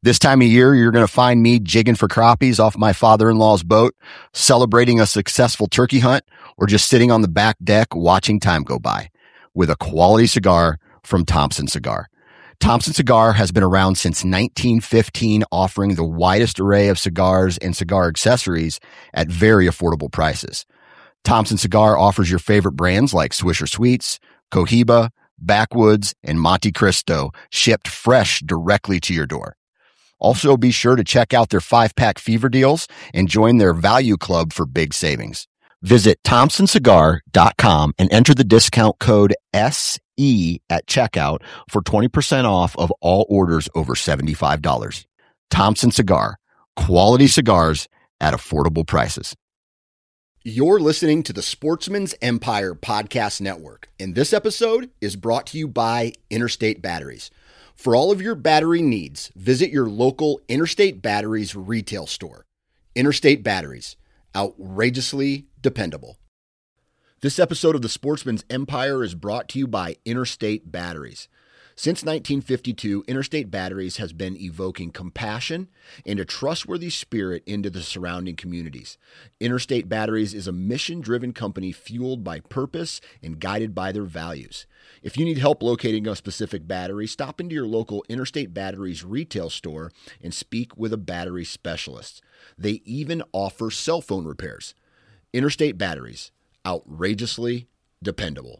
This time of year, you're going to find me jigging for crappies off my father-in-law's boat, celebrating a successful turkey hunt, or just sitting on the back deck watching time go by with a quality cigar from Thompson Cigar. Thompson Cigar has been around since 1915, offering the widest array of cigars and cigar accessories at very affordable prices. Thompson Cigar offers your favorite brands like Swisher Sweets, Cohiba, Backwoods, and Monte Cristo, shipped fresh directly to your door. Also, be sure to check out their 5-pack fever deals and join their value club for big savings. Visit thompsoncigar.com and enter the discount code SE at checkout for 20% off of all orders over $75. Thompson Cigar, quality cigars at affordable prices. You're listening to the Sportsman's Empire Podcast Network, and this episode is brought to you by Interstate Batteries. For all of your battery needs, visit your local Interstate Batteries retail store. Interstate Batteries, outrageously dependable. This episode of the Sportsman's Empire is brought to you by Interstate Batteries. Since 1952, Interstate Batteries has been evoking compassion and a trustworthy spirit into the surrounding communities. Interstate Batteries is a mission-driven company fueled by purpose and guided by their values. If you need help locating a specific battery, stop into your local Interstate Batteries retail store and speak with a battery specialist. They even offer cell phone repairs. Interstate Batteries, outrageously dependable.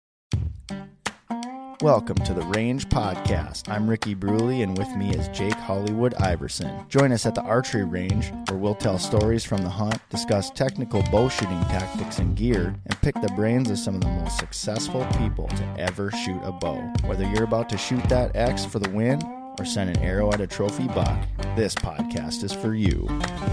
Welcome to the Range Podcast. I'm Ricky Bruley, and with me is Jake Hollywood Iverson. Join us at the archery range, where we'll tell stories from the hunt, discuss technical bow shooting tactics and gear, and pick the brains of some of the most successful people to ever shoot a bow. Whether you're about to shoot that X for the win or send an arrow at a trophy buck, this podcast is for you.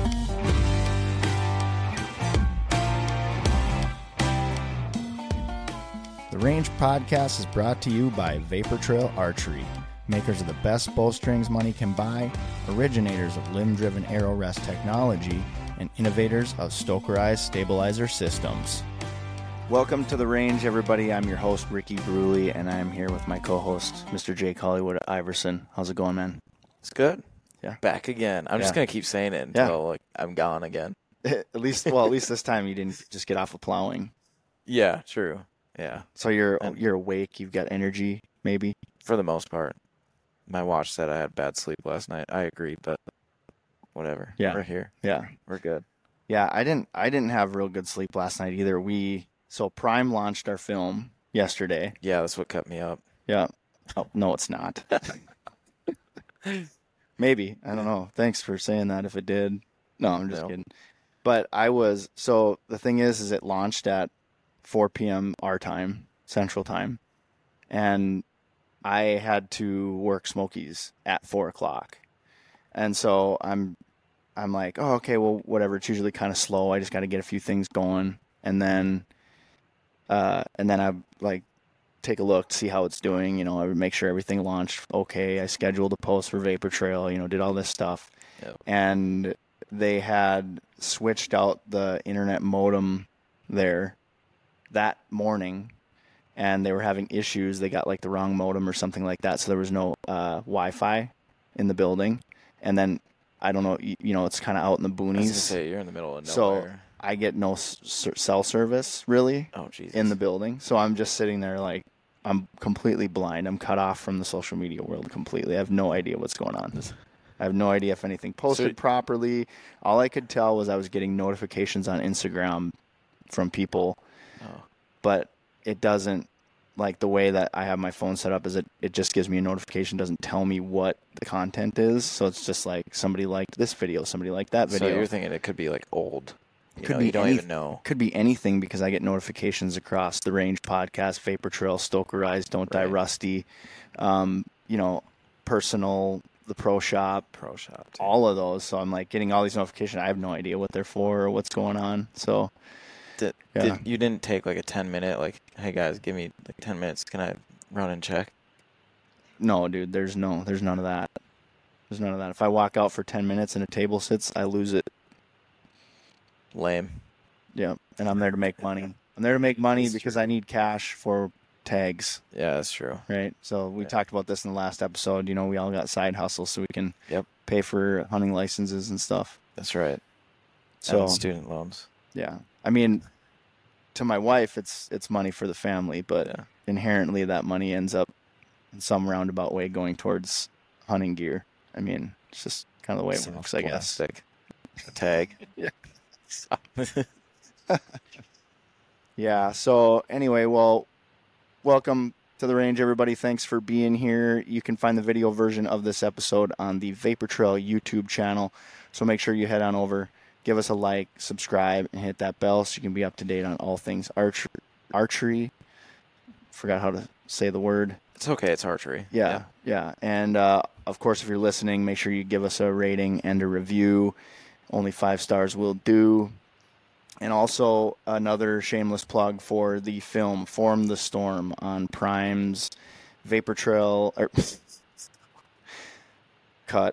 The Range Podcast is brought to you by Vapor Trail Archery, makers of the best bowstrings money can buy, originators of limb-driven arrow rest technology, and innovators of Stokerized stabilizer systems. Welcome to The Range, everybody. I'm your host, Ricky Bruley, and I'm here with my co-host, Mr. Jake Hollywood Iverson. How's it going, man? It's good. Yeah. Back again. I'm just going to keep saying it until I'm gone again. At least this time you didn't just get off of plowing. Yeah, true. Yeah. So you're awake, you've got energy, maybe? For the most part. My watch said I had bad sleep last night. I agree, but whatever. Yeah. We're here. Yeah. We're good. Yeah, I didn't have real good sleep last night either. So Prime launched our film yesterday. Yeah, that's what kept me up. Yeah. Oh, no, it's not. Maybe. I don't know. Thanks for saying that if it did. No, I'm just kidding. But so the thing is it launched at 4 p.m. our time, Central Time, and I had to work Smokies at 4 o'clock. And so I'm like, oh, okay, well, whatever. It's usually kind of slow. I just got to get a few things going. And then I like take a look to see how it's doing. You know, I would make sure everything launched okay. I scheduled a post for Vapor Trail, did all this stuff. Yep. And they had switched out the internet modem there that morning, and they were having issues. They got like the wrong modem or something like that, so there was no Wi-Fi in the building. And then I don't know, it's kind of out in the boonies. I was gonna say, you're in the middle of So nowhere. I get no cell service really in the building. So I'm just sitting there like I'm completely blind. I'm cut off from the social media world completely. I have no idea what's going on. I have no idea if anything posted properly. All I could tell was I was getting notifications on Instagram from people. Oh. But it doesn't, like the way that I have my phone set up is it just gives me a notification, doesn't tell me what the content is. So it's just like somebody liked this video, somebody liked that video. So you're thinking it could be like old. You don't even know. Could be anything because I get notifications across the Range Podcast, Vapor Trail, Stokerized, Don't Die Rusty, Personal, the Pro Shop, all of those. So I'm like getting all these notifications. I have no idea what they're for or what's going on. So you didn't take like a 10-minute, like, hey guys, give me like 10 minutes. Can I run and check? No, dude, there's none of that. There's none of that. If I walk out for 10 minutes and a table sits, I lose it. Lame. Yeah, and I'm there to make money. I'm there to make money because I need cash for tags. Yeah, that's true. Right. So we talked about this in the last episode. We all got side hustles so we can pay for hunting licenses and stuff. That's right. So and student loans. Yeah. I mean, to my wife, it's money for the family, but inherently that money ends up in some roundabout way going towards hunting gear. I mean, it's just kind of the way it works, I guess. A tag. Yeah. So anyway, well, welcome to the range, everybody. Thanks for being here. You can find the video version of this episode on the Vapor Trail YouTube channel. So make sure you head on over, give us a like, subscribe, and hit that bell so you can be up to date on all things archery. Forgot how to say the word. It's okay. It's archery. Yeah. And of course, if you're listening, make sure you give us a rating and a review. Only 5 stars will do. And also another shameless plug for the film Form the Storm on Prime's Vapor Trail. Cut.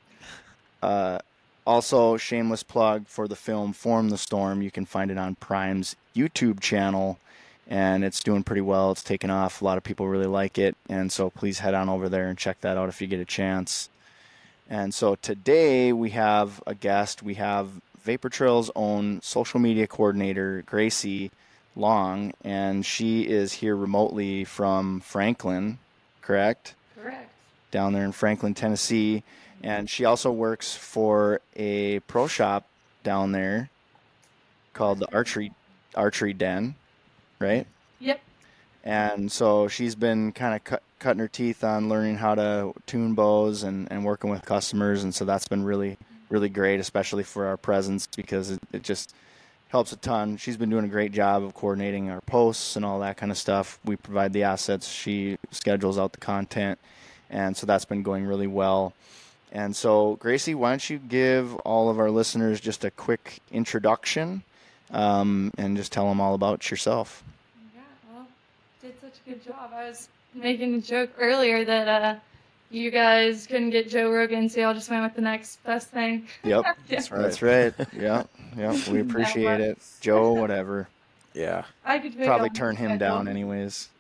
Also, shameless plug for the film Form the Storm. You can find it on Prime's YouTube channel, and it's doing pretty well. It's taken off. A lot of people really like it, and so please head on over there and check that out if you get a chance. And so today we have a guest. We have Vapor Trail's own social media coordinator, Gracie Long, and she is here remotely from Franklin, correct? Correct. Down there in Franklin, Tennessee. And she also works for a pro shop down there called the Archery Den, right? Yep. And so she's been kind of cutting her teeth on learning how to tune bows and working with customers. And so that's been really, really great, especially for our presence, because it just helps a ton. She's been doing a great job of coordinating our posts and all that kind of stuff. We provide the assets. She schedules out the content. And so that's been going really well. And so, Gracie, why don't you give all of our listeners just a quick introduction and just tell them all about yourself. Yeah, well, did such a good job. I was making a joke earlier that you guys couldn't get Joe Rogan, so y'all just went with the next best thing. Yep, that's right. Yeah, we appreciate it. Joe, whatever. Yeah. I could probably turn him down anyways.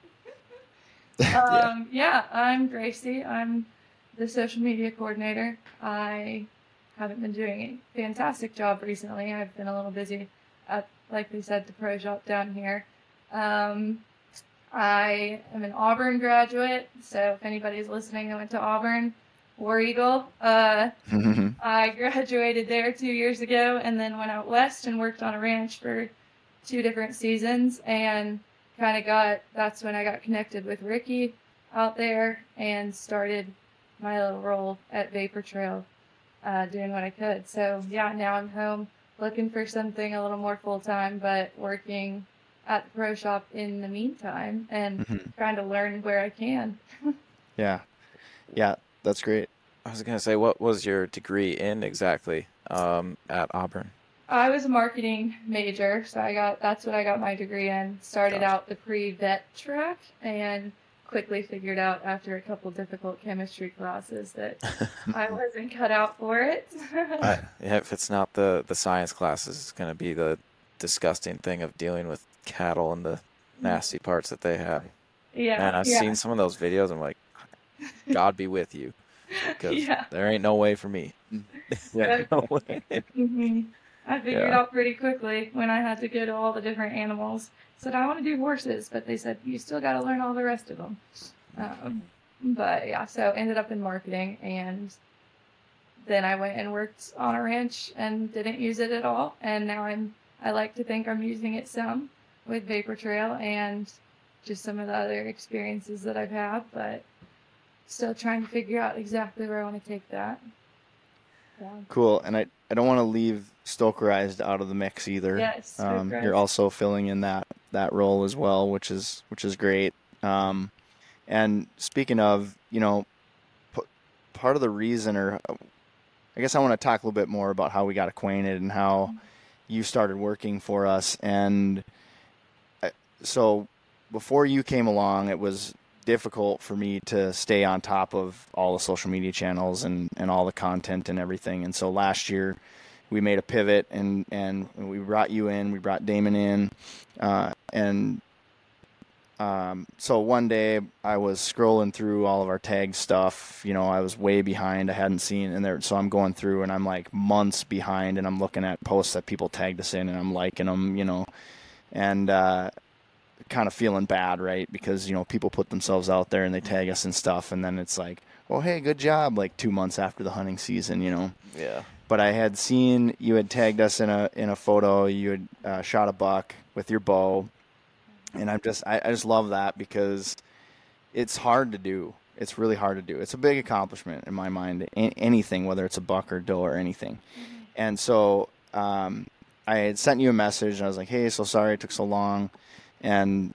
Yeah, I'm Gracie. I'm the social media coordinator. I haven't been doing a fantastic job recently. I've been a little busy at, like we said, the pro shop down here. I am an Auburn graduate, so if anybody's listening, I went to Auburn, War Eagle. I graduated there 2 years ago and then went out west and worked on a ranch for 2 different seasons, and that's when I got connected with Ricky out there and started my little role at Vapor Trail, doing what I could. So yeah, now I'm home looking for something a little more full-time, but working at the pro shop in the meantime and trying to learn where I can. Yeah, that's great. I was going to say, what was your degree in exactly at Auburn? I was a marketing major, so that's what I got my degree in. Started out the pre-vet track and quickly figured out after a couple difficult chemistry classes that I wasn't cut out for it. Yeah, if it's not the science classes, it's going to be the disgusting thing of dealing with cattle and the nasty parts that they have. Yeah. Man, I've seen some of those videos. I'm like, God be with you, because there ain't no way for me. No way. I figured out pretty quickly when I had to go to all the different animals. Said, I want to do horses, but they said, you still got to learn all the rest of them. But yeah, so ended up in marketing, and then I went and worked on a ranch and didn't use it at all. And now I like to think I'm using it some with Vapor Trail and just some of the other experiences that I've had, but still trying to figure out exactly where I want to take that. Yeah. Cool. And I don't want to leave Stokerized out of the mix either. Yes. You're also filling in that role as well, which is great. And speaking of, part of the reason, or I guess I want to talk a little bit more about how we got acquainted and how you started working for us. And so before you came along, it was difficult for me to stay on top of all the social media channels and all the content and everything. And so last year we made a pivot and we brought you in, we brought Damon in, and So one day I was scrolling through all of our tag stuff. I was way behind. I hadn't seen in there. So I'm going through and I'm like months behind and I'm looking at posts that people tagged us in and I'm liking them, and kind of feeling bad, right? Because, people put themselves out there and they tag us and stuff. And then it's like, oh, hey, good job. Like 2 months after the hunting season, Yeah. But I had seen you had tagged us in a photo. You had shot a buck with your bow. And I just love that because it's hard to do. It's really hard to do. It's a big accomplishment in my mind. Anything, whether it's a buck or doe or anything. Mm-hmm. And so I had sent you a message and I was like, hey, so sorry it took so long. And,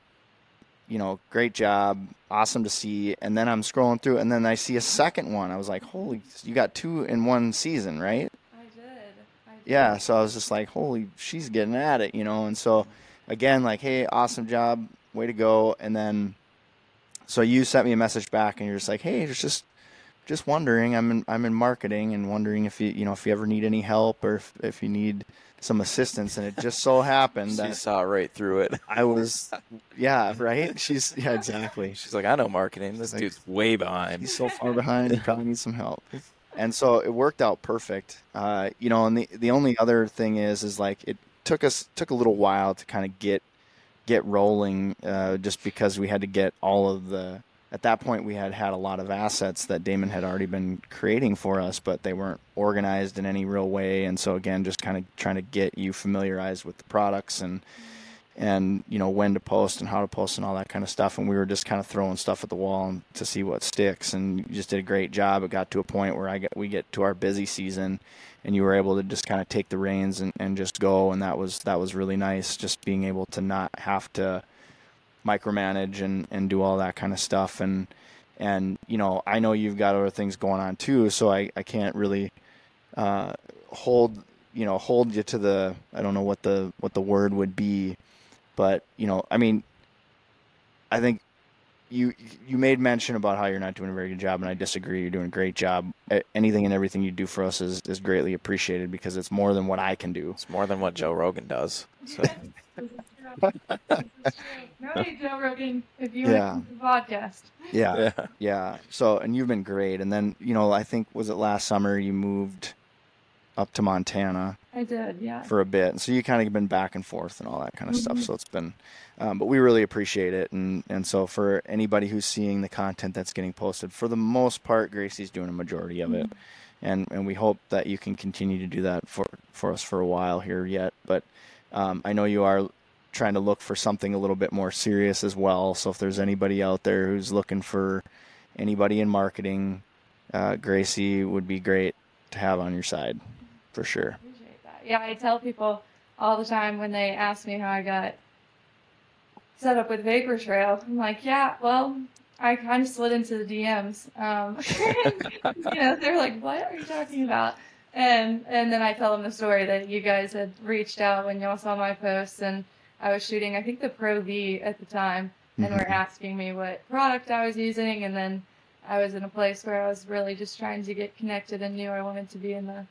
great job. Awesome to see. And then I'm scrolling through and then I see a second one. I was like, holy, you got 2 in one season, right? I did. Yeah. So I was just like, holy, she's getting at it, And so again, like, hey, awesome job. Way to go. And then, so you sent me a message back and you're just like, hey, just wondering, I'm in marketing and wondering if if you ever need any help or if you need some assistance. And it just so happened She that saw right through it. I was, yeah, right. Yeah, exactly. She's like, I know marketing. This dude's way behind. He's so far behind. He probably needs some help. And so it worked out perfect. And the only other thing is like it took a little while to kind of get rolling, just because we had to get all of at that point we had a lot of assets that Damon had already been creating for us, but they weren't organized in any real way. And so again, just kind of trying to get you familiarized with the products and when to post and how to post and all that kind of stuff. And we were just kind of throwing stuff at the wall to see what sticks. And you just did a great job. It got to a point where we get to our busy season and you were able to just kind of take the reins and just go. And that was really nice. Just being able to not have to micromanage and do all that kind of stuff. And I know you've got other things going on too. So I can't really, hold you to the, I don't know what the word would be, but, I mean, I think you made mention about how you're not doing a very good job, and I disagree. You're doing a great job. Anything and everything you do for us is greatly appreciated because it's more than what I can do. It's more than what Joe Rogan does. So. No, Joe Rogan, if you want the podcast. Yeah. So, and you've been great. And then, I think, was it last summer you moved up to Montana? I did, yeah. For a bit. And so you kind of been back and forth and all that kind of stuff. So it's been, but we really appreciate it. And so for anybody who's seeing the content that's getting posted, for the most part, Gracie's doing a majority of it. And we hope that you can continue to do that for us for a while here yet. But I know you are trying to look for something a little bit more serious as well. So if there's anybody out there who's looking for anybody in marketing, Gracie would be great to have on your side for sure. Yeah, I tell people all the time when they ask me how I got set up with Vapor Trail. I'm like, yeah, well, I kind of slid into the DMs. They're like, what are you talking about? And then I tell them the story that you guys had reached out when y'all saw my posts, and I was shooting, I think, the Pro V at the time, and were asking me what product I was using, and then I was in a place where I was really just trying to get connected and knew I wanted to be in the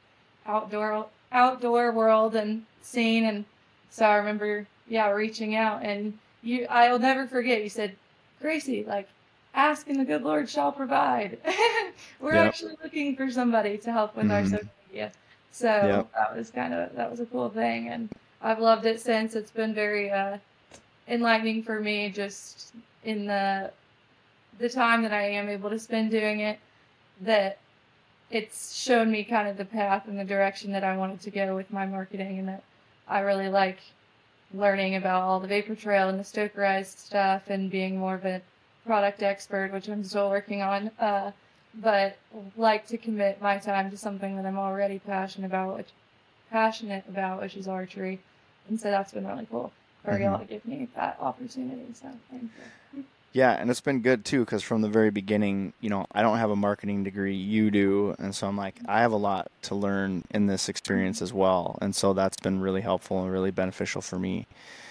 outdoor world and scene. And so I remember reaching out, and I'll never forget, you said, Gracie, like, ask and the good Lord shall provide. We're actually looking for somebody to help with our social media. So that was a cool thing, and I've loved it since. It's been very enlightening for me, just in the time that I am able to spend doing it, that it's shown me kind of the path and the direction that I wanted to go with my marketing, and that I really like learning about all the Vapor Trail and the Stokerized stuff and being more of a product expert, which I'm still working on, but like to commit my time to something that I'm already passionate about, which is archery. And so that's been really cool for y'all to give me that opportunity. So thank you. Yeah, and it's been good too, because from the very beginning, I don't have a marketing degree, you do, and so I'm like, I have a lot to learn in this experience as well, and so that's been really helpful and really beneficial for me.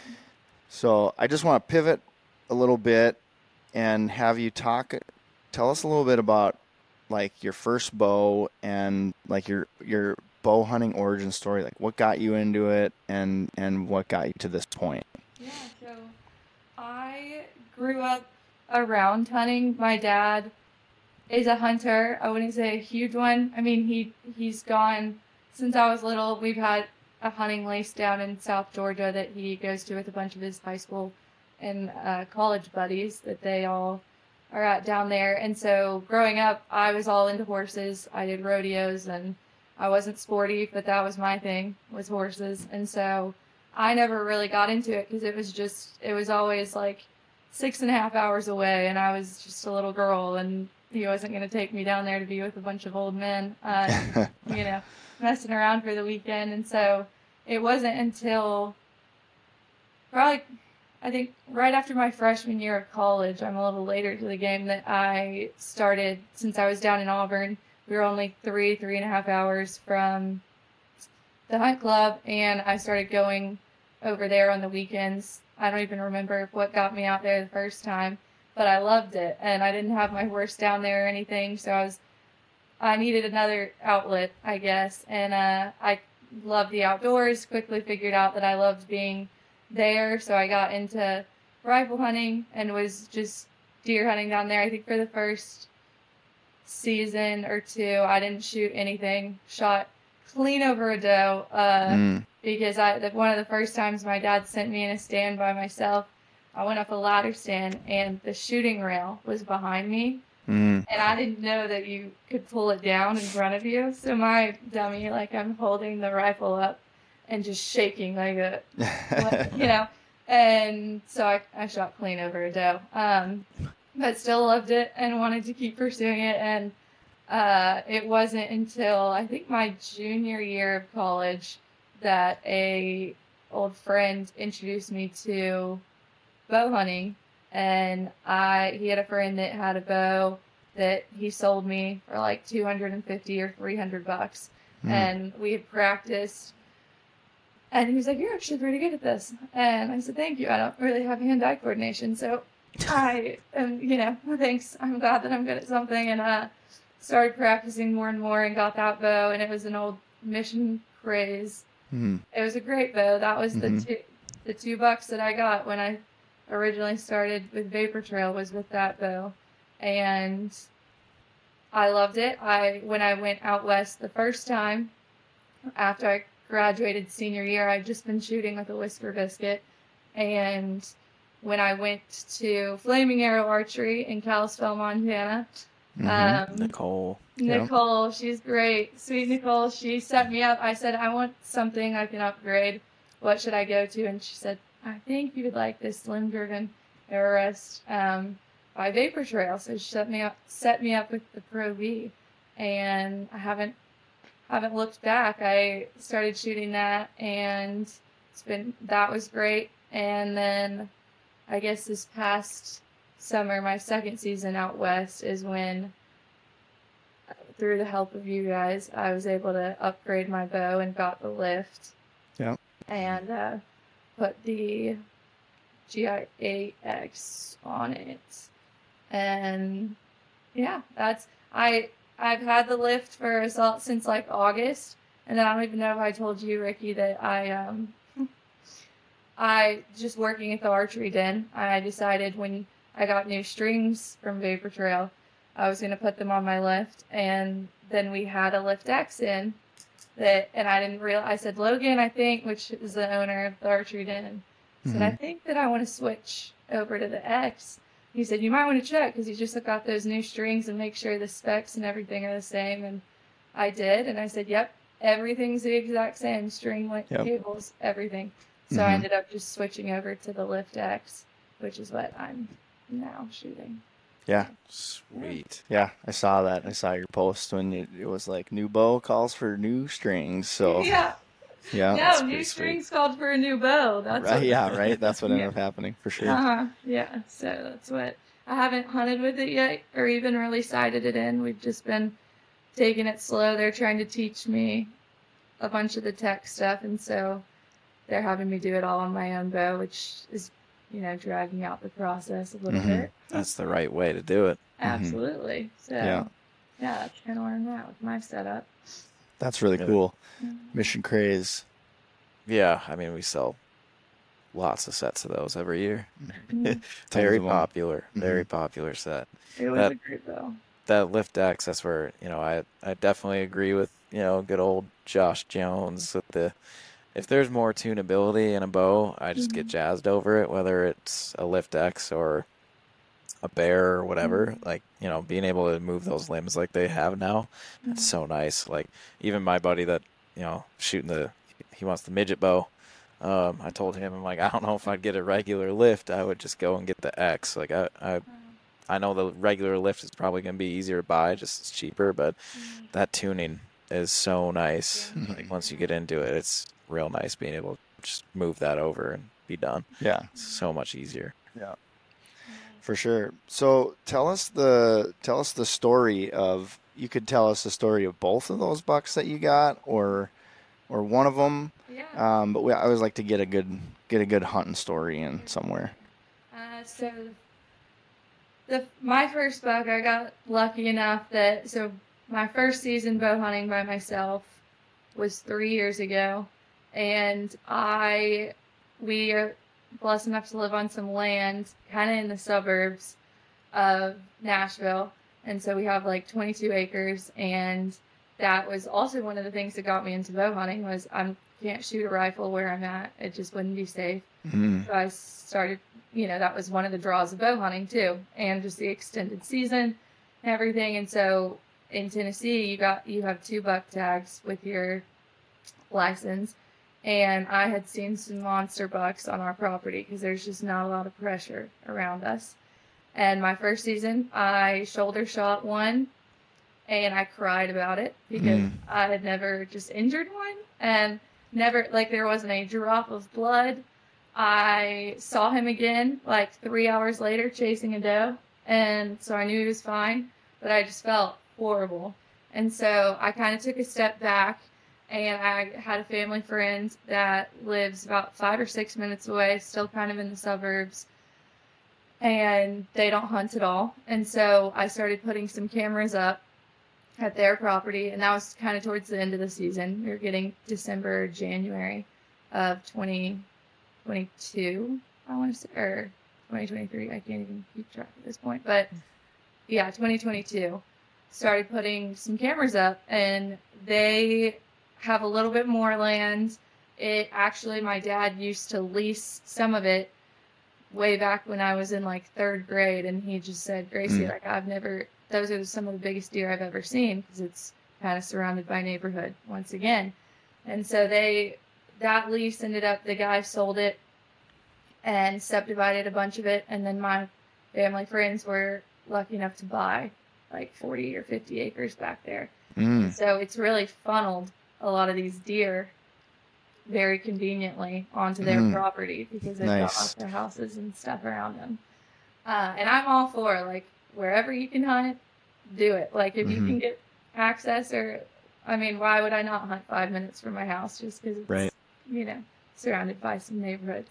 So I just want to pivot a little bit and have you tell us a little bit about like your first bow and like your bow hunting origin story, like what got you into it and what got you to this point. Yeah, so I grew up around hunting. My dad is a hunter. I wouldn't say a huge one. I mean, he's gone since I was little. We've had a hunting lease down in South Georgia that he goes to with a bunch of his high school and college buddies that they all are at down there. And so growing up, I was all into horses. I did rodeos, and I wasn't sporty, but that was my thing, was horses. And so I never really got into it because it was always like 6.5 hours away, and I was just a little girl, and he wasn't going to take me down there to be with a bunch of old men, messing around for the weekend. And so it wasn't until probably, I think, right after my freshman year of college, I'm a little later to the game, that I started, since I was down in Auburn, we were only 3.5 hours from the hunt club, and I started going over there on the weekends. I don't even remember what got me out there the first time, but I loved it, and I didn't have my horse down there or anything, so I needed another outlet, I guess, and I loved the outdoors, quickly figured out that I loved being there, so I got into rifle hunting and was just deer hunting down there. I think for the first season or two, I didn't shoot anything, shot clean over a doe, because one of the first times my dad sent me in a stand by myself, I went up a ladder stand and the shooting rail was behind me, and I didn't know that you could pull it down in front of you, so my dummy, like, I'm holding the rifle up and just shaking like and so I shot clean over a doe, but still loved it and wanted to keep pursuing it. And it wasn't until I think my junior year of college that a old friend introduced me to bow hunting, and he had a friend that had a bow that he sold me for like $250 or $300, and we had practiced. And he was like, "You're actually pretty good at this." And I said, "Thank you. I don't really have hand-eye coordination." So I am, thanks. I'm glad that I'm good at something. And started practicing more and more and got that bow. And it was an old Mission Craze. It was a great bow. That was the two bucks that I got when I originally started with Vapor Trail, was with that bow. And I loved it. When I went out west the first time, after I graduated senior year, I'd just been shooting with a Whisper Biscuit, and when I went to Flaming Arrow Archery in Kalispell, Montana, Nicole, she's great, sweet Nicole, she set me up. I said, "I want something I can upgrade. What should I go to?" And she said, "I think you would like this Slim Driven Arrow Rest by Vapor Trail." So she set me up with the Pro V, and I haven't looked back. I started shooting that, and that was great. And then I guess this past summer, my second season out west, is when, through the help of you guys, I was able to upgrade my bow and got the lift. Yeah. And put the GI8X on it. And yeah, I've had the lift for Assault since like August, and then I don't even know if I told you, Ricky, that I just working at the archery den, I decided when I got new strings from Vapor Trail, I was going to put them on my lift, and then we had a Lift X in that, and I didn't realize, I said, Logan, I think, which is the owner of the archery den, said, "I think that I want to switch over to the X." He said, "You might want to check, because you just got those new strings and make sure the specs and everything are the same." And I did, and I said, "Yep, everything's the exact same, string length, cables, everything." So I ended up just switching over to the Lift X, which is what I'm now shooting. Yeah. Sweet. Yeah, I saw that. I saw your post when it was like, "New bow calls for new strings." So yeah. Yeah. No, new strings called for a new bow. That's right. what, Yeah, right. That's what ended up happening for sure. Yeah. So that's what, I haven't hunted with it yet, or even really sighted it in. We've just been taking it slow. They're trying to teach me a bunch of the tech stuff, and so they're having me do it all on my own bow, which is, dragging out the process a little bit. That's the right way to do it. Absolutely. So yeah, that's kind of where I'm at with my setup. That's really cool. Mission Craze. Yeah, I mean, we sell lots of sets of those every year. Mhm. Very of 'em. popular, very popular set. It was That a great though. that lift X, that's where, I definitely agree with, good old Josh Jones with if there's more tunability in a bow, I just get jazzed over it, whether it's a lift X or a bear or whatever. Like, being able to move those limbs like they have now, that's so nice. Like, even my buddy that, shooting he wants the midget bow. I told him, I'm like, I don't know if I'd get a regular lift. I would just go and get the X. Like, I know the regular lift is probably going to be easier to buy, just it's cheaper, but that tuning is so nice. Yeah. Like, once you get into it, it's real nice being able to just move that over and be done. Yeah. It's so much easier. Yeah. For sure. So tell us the story of, you could tell us the story of both of those bucks that you got, or one of them. Yeah. But I always like to get a good hunting story in somewhere. So my first buck, I got lucky enough that my first season bow hunting by myself was 3 years ago, and we are blessed enough to live on some land kind of in the suburbs of Nashville, and so we have like 22 acres, and that was also one of the things that got me into bow hunting was I can't shoot a rifle where I'm at. It just wouldn't be safe. Mm-hmm. So I started, that was one of the draws of bow hunting too, and just the extended season and everything. And so in Tennessee, you have 2 buck tags with your license, and I had seen some monster bucks on our property because there's just not a lot of pressure around us. And my first season, I shoulder shot one, and I cried about it because I had never just injured one, and never, like, there wasn't a drop of blood. I saw him again like 3 hours later chasing a doe, and so I knew he was fine, but I just felt horrible. And so I kind of took a step back, and I had a family friend that lives about 5 or 6 minutes away, still kind of in the suburbs, and they don't hunt at all. And so I started putting some cameras up at their property, and that was kind of towards the end of the season. We were getting December, January of 2022, I want to say, or 2023. I can't even keep track at this point, but yeah, 2022. Started putting some cameras up, and they have a little bit more land. My dad used to lease some of it way back when I was in like 3rd grade, and he just said, Gracie, like, those are some of the biggest deer I've ever seen, because it's kind of surrounded by neighborhood once again. And so that lease ended up, the guy sold it and subdivided a bunch of it, and then my family friends were lucky enough to buy like 40 or 50 acres back there. So it's really funneled a lot of these deer very conveniently onto their property because they've got lots of houses and stuff around them. And I'm all for, like, wherever you can hunt, do it. Like, if you can get access, why would I not hunt 5 minutes from my house just because it's, surrounded by some neighborhoods.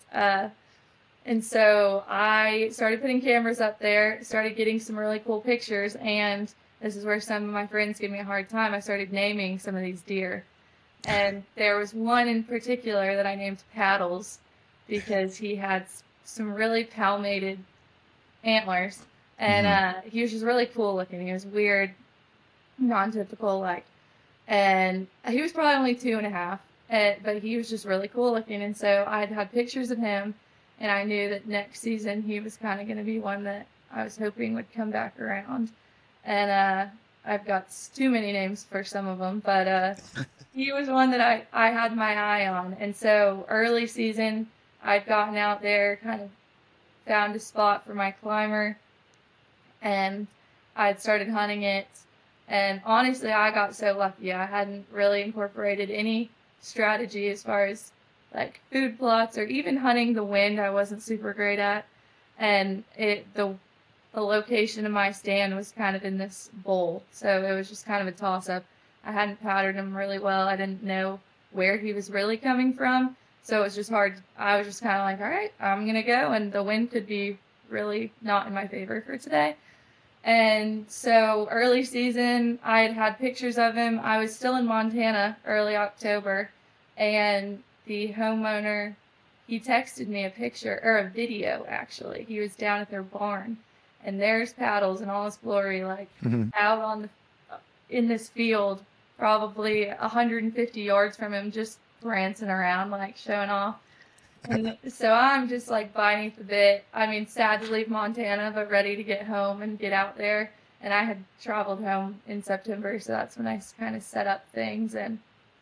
And so I started putting cameras up there, started getting some really cool pictures, and this is where some of my friends give me a hard time. I started naming some of these deer. And there was one in particular that I named Paddles because he had some really palmated antlers. And he was just really cool looking. He was weird, non-typical, and he was probably only 2.5, but he was just really cool looking. And so I'd had pictures of him, and I knew that next season he was kind of going to be one that I was hoping would come back around. And I've got too many names for some of them, but he was one that I had my eye on. And so early season, I'd gotten out there, kind of found a spot for my climber, and I'd started hunting it. And honestly, I got so lucky. I hadn't really incorporated any strategy as far as like food plots or even hunting the wind. I wasn't super great at. And the location of my stand was kind of in this bowl, so it was just kind of a toss-up. I hadn't patterned him really well. I didn't know where he was really coming from, so it was just hard. I was just kind of like, all right, I'm going to go, and the wind could be really not in my favor for today. And so early season, I had pictures of him. I was still in Montana early October, and the homeowner he texted me a picture, or a video actually. He was down at their barn, and there's Paddles in all his glory, like out on in this field, probably 150 yards from him, just prancing around, like showing off. And so I'm just like biting the bit. I mean, sad to leave Montana, but ready to get home and get out there. And I had traveled home in September, so that's when I kind of set up things. And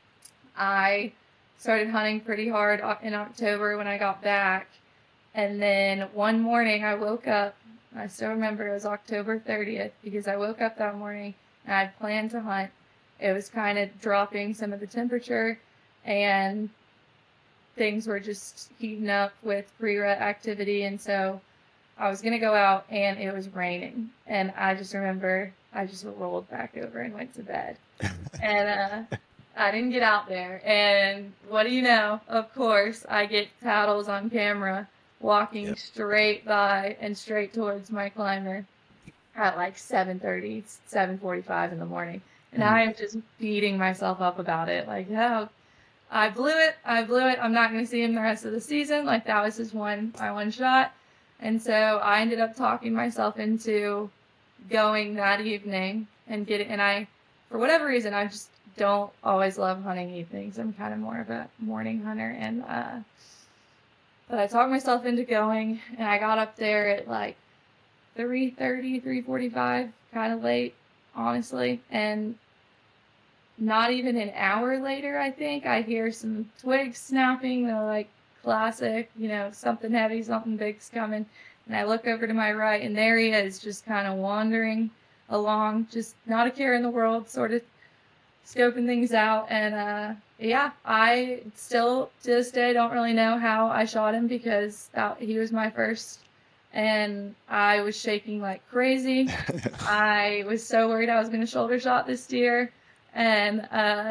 I started hunting pretty hard in October when I got back. And then one morning I woke up, I still remember it was October 30th, because I woke up that morning and I had planned to hunt. It was kind of dropping some of the temperature, and things were just heating up with pre-rut activity. And so I was going to go out, and it was raining. And I just remember I just rolled back over and went to bed. And I didn't get out there. And what do you know? Of course, I get Paddles on camera walking straight by and straight towards my climber at like 7:30, 7:45 in the morning. And I am just beating myself up about it. Like, oh, I blew it. I'm not going to see him the rest of the season. Like, that was just my one shot. And so I ended up talking myself into going that evening and for whatever reason, I just don't always love hunting evenings. I'm kind of more of a morning hunter. And, but I talked myself into going, and I got up there at like 3:30, 3:45, kind of late, honestly. And not even an hour later, I think, I hear some twigs snapping. They're like classic, something heavy, something big's coming. And I look over to my right, and there he is, just kind of wandering along, just not a care in the world, sort of scoping things out. And I still to this day don't really know how I shot him, because he was my first, and I was shaking like crazy. I was so worried I was going to shoulder shot this deer. And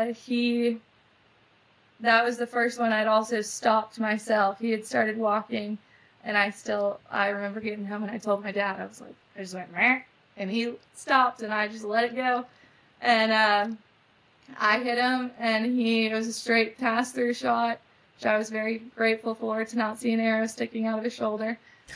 that was the first one. I'd also stopped myself. He had started walking, and I remember getting home, and I told my dad, I just went, meh, and he stopped, and I just let it go. And I hit him, and it was a straight pass-through shot, which I was very grateful for, to not see an arrow sticking out of his shoulder.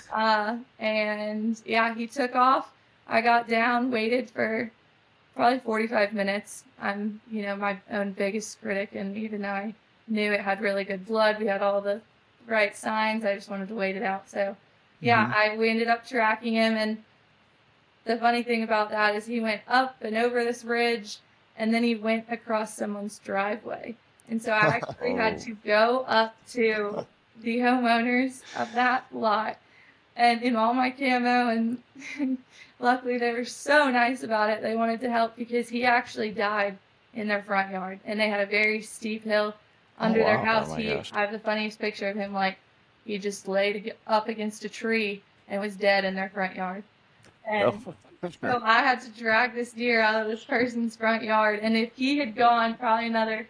And he took off. I got down, waited for probably 45 minutes. I'm, my own biggest critic, and even though I knew it had really good blood, we had all the right signs, I just wanted to wait it out. So, we ended up tracking him, and the funny thing about that is he went up and over this ridge, and then he went across someone's driveway. And so I actually had to go up to the homeowners of that lot, and in all my camo, and luckily they were so nice about it. They wanted to help, because he actually died in their front yard, and they had a very steep hill under their house. I have the funniest picture of him, like, he just laid up against a tree and was dead in their front yard. And so I had to drag this deer out of this person's front yard, and if he had gone probably another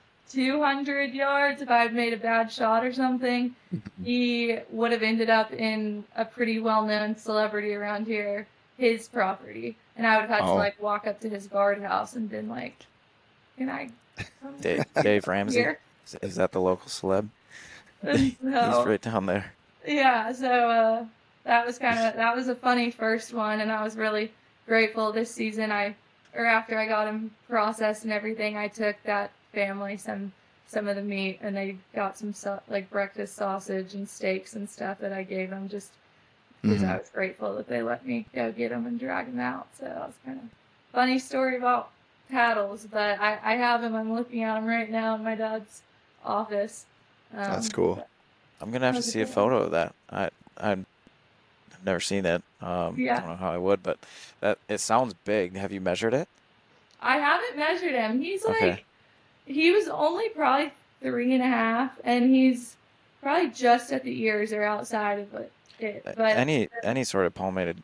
200 yards, if I had made a bad shot or something, he would have ended up in a pretty well-known celebrity around here, his property. And I would have had to walk up to his guardhouse and been like, can I come Dave Ramsey? Here? Is that the local celeb? He's right down there. Yeah, so that was a funny first one, and I was really grateful this season. After I got him processed and everything, I took that family some of the meat, and they got some like breakfast sausage and steaks and stuff that I gave them, just because I was grateful that they let me go get them and drag them out. So that was kind of funny story about Paddles, but I have him. I'm looking at him right now in my dad's office. That's cool. I'm gonna have to see a photo of that. I've never seen it. I don't know how I would, but it sounds big. Have you measured it? I haven't measured him. He's he was only probably 3.5, and he's probably just at the ears or outside of it. But any sort of palmated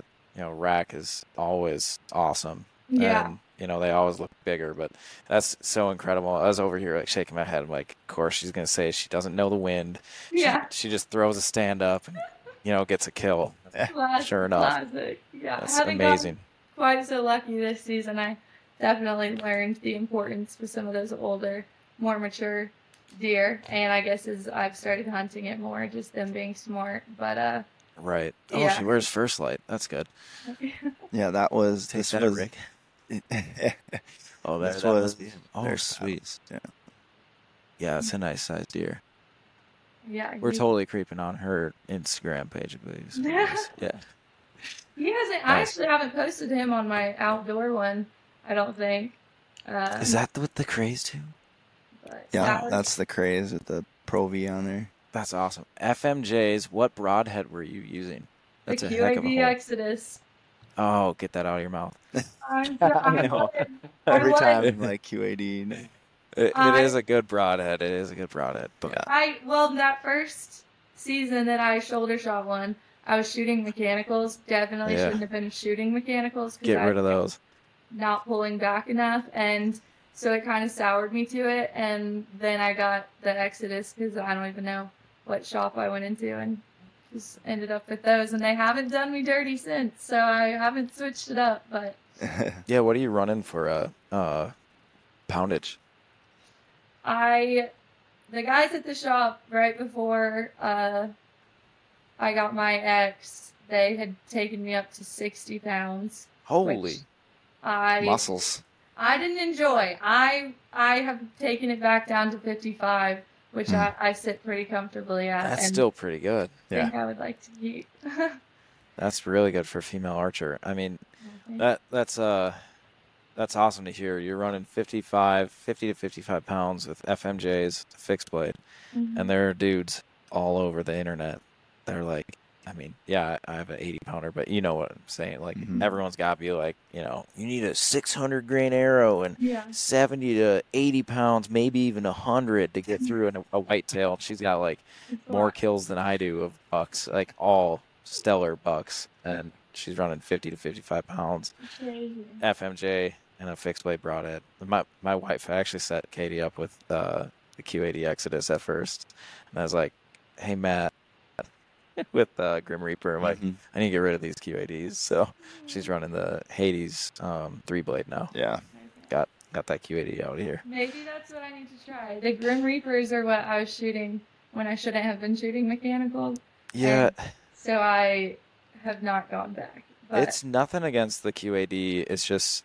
rack is always awesome. Yeah. And, they always look bigger, but that's so incredible. I was over here like shaking my head. I'm like, of course she's gonna say she doesn't know the wind. Yeah. She just throws a stand up and gets a kill. Sure enough. Classic. Yeah. That's amazing. Quite so lucky this season. I definitely learned the importance with some of those older, more mature deer, and I guess as I've started hunting it more, just them being smart. But Right. Oh, yeah. she wears First Light. That's good. Yeah, that was Take this that, was Rick. Oh, this that was must be. Oh, their sweet. saddles. Yeah. Yeah, it's a nice sized deer. Yeah, We're totally creeping on her Instagram page, I believe. Yeah. He hasn't. I Nice. actually haven't posted him on my outdoor one. I don't think. Is that with the craze too? But Yeah, that was- that's the craze with the Pro V on there. That's awesome. FMJs, what broadhead were you using? the That's a heck of a QAD hole. Exodus. Oh, get that out of your mouth. I know. wanted- Every I time wanted- I'm like QAD. It I- is a good broadhead. It is a good broadhead. But Yeah. Well, that first season that I shoulder shot one, I was shooting mechanicals. Definitely Yeah. shouldn't have been shooting mechanicals. get rid of those. Not pulling back enough, and so it kind of soured me to it. And then I got the Exodus because I don't even know what shop I went into, and just ended up with those. And they haven't done me dirty since, so I haven't switched it up. But Yeah, what are you running for poundage? the guys at the shop right before I got my X, they had taken me up to 60 pounds. Holy. Which I Muscles. I didn't enjoy. I have taken it back down to 55, which I sit pretty comfortably at. That's and still pretty good. Yeah. think I would like to keep. That's really good for a female archer. I mean, that's awesome to hear. You're running 50 to 55 pounds with FMJs, fixed blade, and there are dudes all over the internet. They're like, I mean, yeah, I have an 80 pounder, but you know what I'm saying. Like, everyone's got to be like, you know, you need a 600 grain arrow and Yeah. 70 to 80 pounds, maybe even 100 to get through a whitetail. She's got like more kills than I do of bucks, like all stellar bucks, and she's running 50 to 55 pounds. Crazy. FMJ and a fixed blade broadhead. My wife actually set Katie up with the Q80 Exodus at first, and I was like, "Hey Matt," with Grim Reaper, I'm like, "I need to get rid of these Q80s." So she's running the Hades 3-blade now. Yeah. Got that Q80 out here. Maybe that's what I need to try. The Grim Reapers are what I was shooting when I shouldn't have been shooting mechanical. Yeah, So I have not gone back. But it's nothing against the QAD. It's just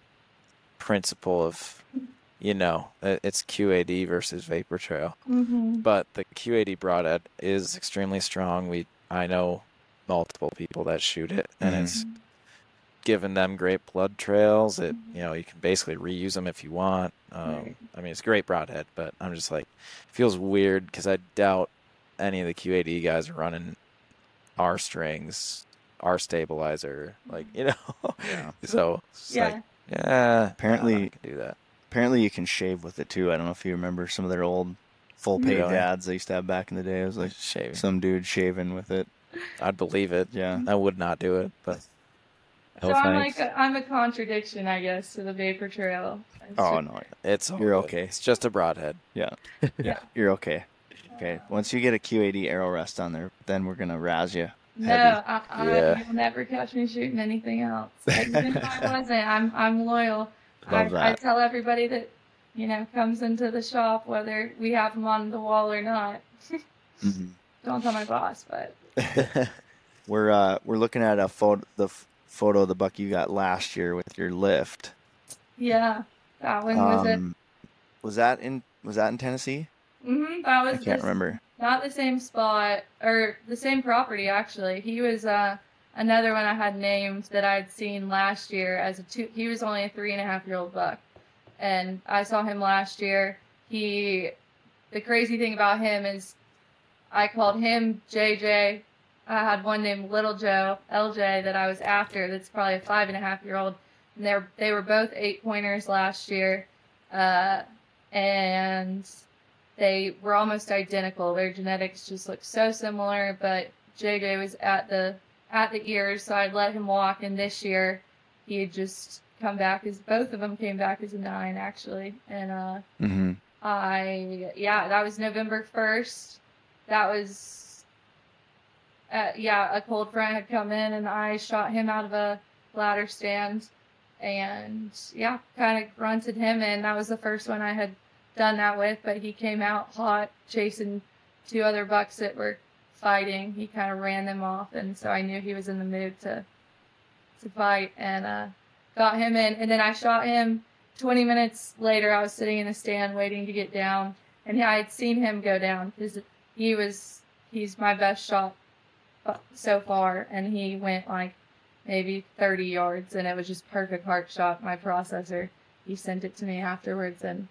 principle of, you know, it's QAD versus Vapor Trail. But the QAD broadhead is extremely strong. I know multiple people that shoot it, and it's given them great blood trails. You know, you can basically reuse them if you want. Right. I mean, it's a great broadhead, but I'm just like, it feels weird because I doubt any of the QAD guys are running R strings, R stabilizer, like, you know. Yeah. So it's yeah. like, yeah, Apparently- I can do that. Apparently you can shave with it too. I don't know if you remember some of their old full pay Really? ads they used to have back in the day. It was like Shaving. some dude shaving with it. I'd believe it. Yeah. I would not do it, but So no I'm thanks. I'm a contradiction, I guess, to the Vapor Trail. It's Oh just- no. It's all You're good. okay. It's just a broadhead. Yeah. Yeah. You're okay. Okay. Once you get a Q80 arrow rest on there, then we're gonna razz you. No, Yeah. you'll never catch me shooting anything else. Even if I wasn't, I'm loyal. I Love that. tell everybody that, you know, comes into the shop, whether we have them on the wall or not. Don't tell my boss, but We're looking at a photo of the buck you got last year with your lift. yeah, that one was it. Was that in Tennessee? That was I can't remember. not the same spot or the same property actually. He was another one I had named that I'd seen last year as he was only a 3.5-year-old buck, and I saw him last year. The crazy thing about him is I called him JJ. I had one named Little Joe, LJ, that I was after. That's probably a 5.5-year-old, and they were both 8-pointers last year, and they were almost identical. Their genetics just looked so similar, but JJ was at the ears, so I'd let him walk. And this year, he had just come back both of them came back as a 9 actually. And that was November 1st. That was a cold front had come in, and I shot him out of a ladder stand, and kind of grunted him in. That was the first one I had done that with, but he came out hot chasing 2 other bucks that were fighting. He kind of ran them off, and so I knew he was in the mood to fight, and got him in. And then I shot him 20 minutes later. I was sitting in the stand waiting to get down, and I had seen him go down because he's my best shot so far, and he went like maybe 30 yards, and it was just perfect heart shot. My processor, he sent it to me afterwards, and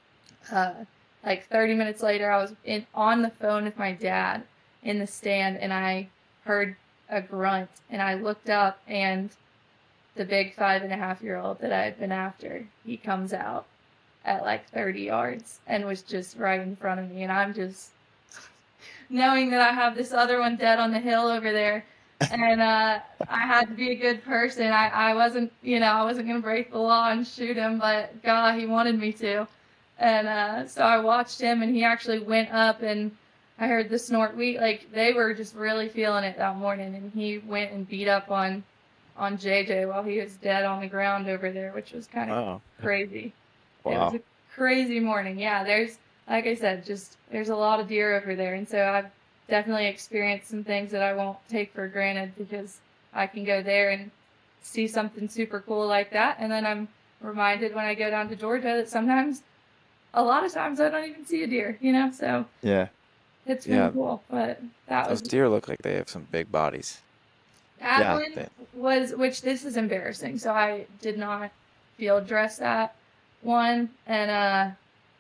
like 30 minutes later, I was on the phone with my dad in the stand, and I heard a grunt, and I looked up, and the big 5.5-year-old that I had been after, he comes out at like 30 yards and was just right in front of me, and I'm just knowing that I have this other one dead on the hill over there, and I had to be a good person. I wasn't, I wasn't going to break the law and shoot him, but God, he wanted me to. And so I watched him, and he actually went up, and I heard the snort. They were just really feeling it that morning, and he went and beat up on JJ while he was dead on the ground over there, which was kind of crazy. Wow. It was a crazy morning. Yeah, like I said, there's a lot of deer over there, and so I've definitely experienced some things that I won't take for granted, because I can go there and see something super cool like that, and then I'm reminded when I go down to Georgia that a lot of times I don't even see a deer, so Yeah. it's really cool. But those deer look like they have some big bodies. That one was, which this is embarrassing, so I did not field dress that one, and I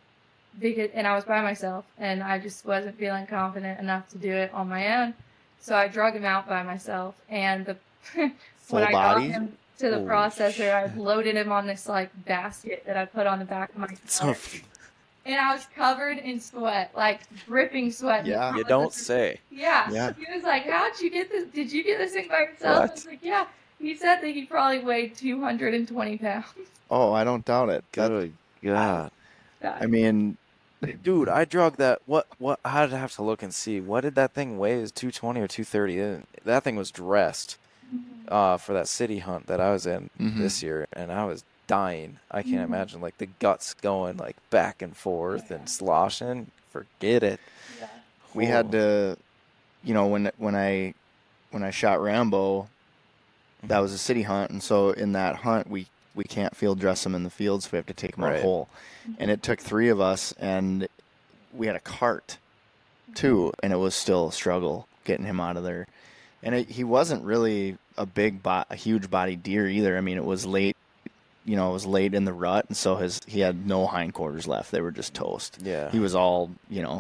was by myself, and I just wasn't feeling confident enough to do it on my own, so I drug him out by myself, and when I got him to the processor, I loaded him on this like basket that I put on the back of my car, and I was covered in sweat, like dripping sweat. Yeah. You don't say. Yeah. He was like, "How'd you get this? Did you get this thing by yourself?" What? I was like, "Yeah." He said that he probably weighed 220 pounds. Oh, I don't doubt it. Good God. I mean, Dude, I drug that. What? How did I have to look and see? What did that thing weigh? Is 220 or 230? That thing was dressed for that city hunt that I was in this year, and I was dying. I can't imagine, like, the guts going like back and forth and sloshing. Forget it. Yeah. we had to, when I shot Rambo, that was a city hunt, and so in that hunt we can't field dress them in the fields, so we have to take them out whole. And it took 3 of us, and we had a cart too, and it was still a struggle getting him out of there. And he wasn't really a huge body deer either. I mean, it was late, it was late in the rut, and so he had no hindquarters left. They were just toast. Yeah. He was all,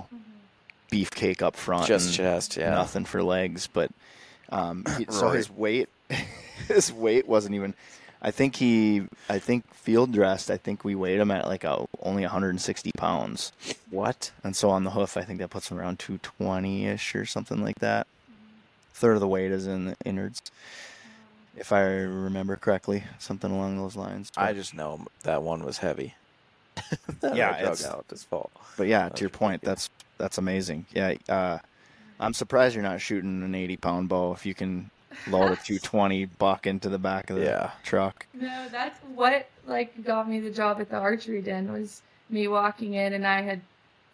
beefcake up front, Just and chest, yeah. nothing for legs. But so his weight wasn't even. I think field dressed, I think we weighed him at like only 160 pounds. What? And so on the hoof, I think that puts him around 220-ish or something like that. Third of the weight is in the innards, if I remember correctly, something along those lines. But I just know that one was heavy. Yeah, I drug out this fall. But yeah, to your point, that's amazing. Yeah, I'm surprised you're not shooting an 80-pound bow if you can load a 220 buck into the back of the truck. No, that's what got me the job at the archery den, was me walking in, and I had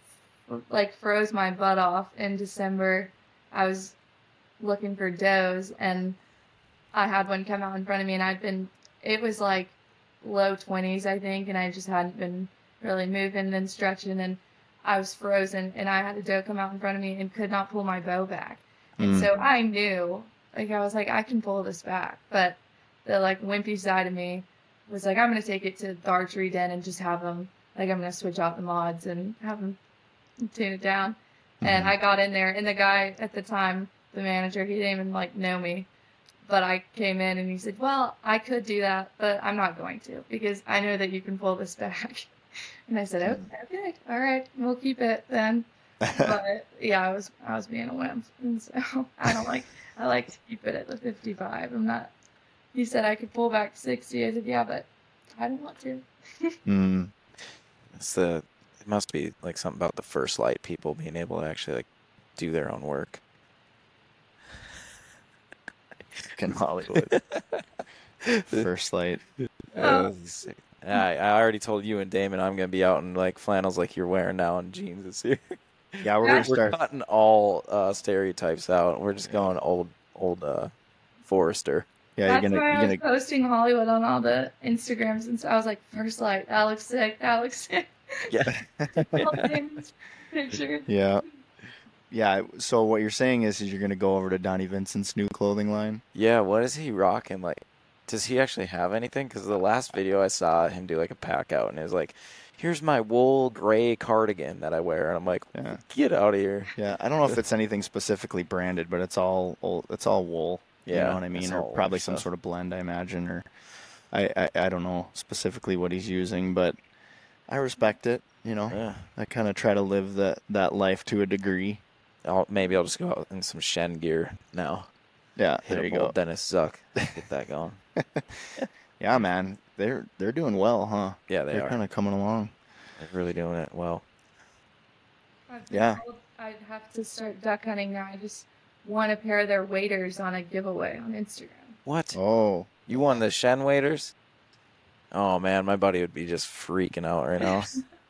froze my butt off in December. I was looking for does, and I had one come out in front of me, and it was like low 20s, I think, and I just hadn't been really moving and stretching, and I was frozen, and I had a doe come out in front of me and could not pull my bow back. And so I knew, I was like, I can pull this back, but the wimpy side of me was like, I'm going to take it to the archery den and just have them, I'm going to switch out the mods and have them tune it down. And I got in there, and the guy at the time, the manager, he didn't even know me, but I came in and he said, well, I could do that, but I'm not going to, because I know that you can pull this back. And I said, okay, all right, we'll keep it then. But yeah, I was being a wimp, and so I like to keep it at the 55. I'm not. He said I could pull back 60. I said, yeah, but I don't want to. It must be something about the First Light people being able to actually do their own work. In Hollywood. First Light. I already told you and Damon I'm gonna be out in like flannels like you're wearing now and jeans this year. Yeah, we're Yeah. gonna start. We're cutting all stereotypes out. We're just going old Forester. Yeah, That's you're why I was gonna. posting Hollywood on all the Instagrams and stuff. I was like, First Light, that looks sick, that looks sick. Yeah. All Damon's pictures. Yeah. Yeah. So what you're saying is you're gonna go over to Donnie Vincent's new clothing line. Yeah, what is he rocking? Like, does he actually have anything? Because the last video I saw him do like a pack out, and it was like, "Here's my wool gray cardigan that I wear," and I'm like, Yeah. "Get out of here!" Yeah. I don't know if it's anything specifically branded, but it's all wool. You Yeah, know what I mean? it's Or all probably wool some stuff. sort of blend, I imagine. Or I don't know specifically what he's using, but I respect it. You know, Yeah. I kind of try to live that life to a degree. Maybe I'll just go out in some Shen gear now. Yeah. Hit There up you old go. Dennis Zuck. Get that going. Yeah, man. They're doing well, huh? Yeah, they They're are. kind of coming along. They're really doing it well. I've been Yeah. told I'd have to start duck hunting now. I just won a pair of their waders on a giveaway on Instagram. What? Oh. You won the Shen waders? Oh man, my buddy would be just freaking out right now.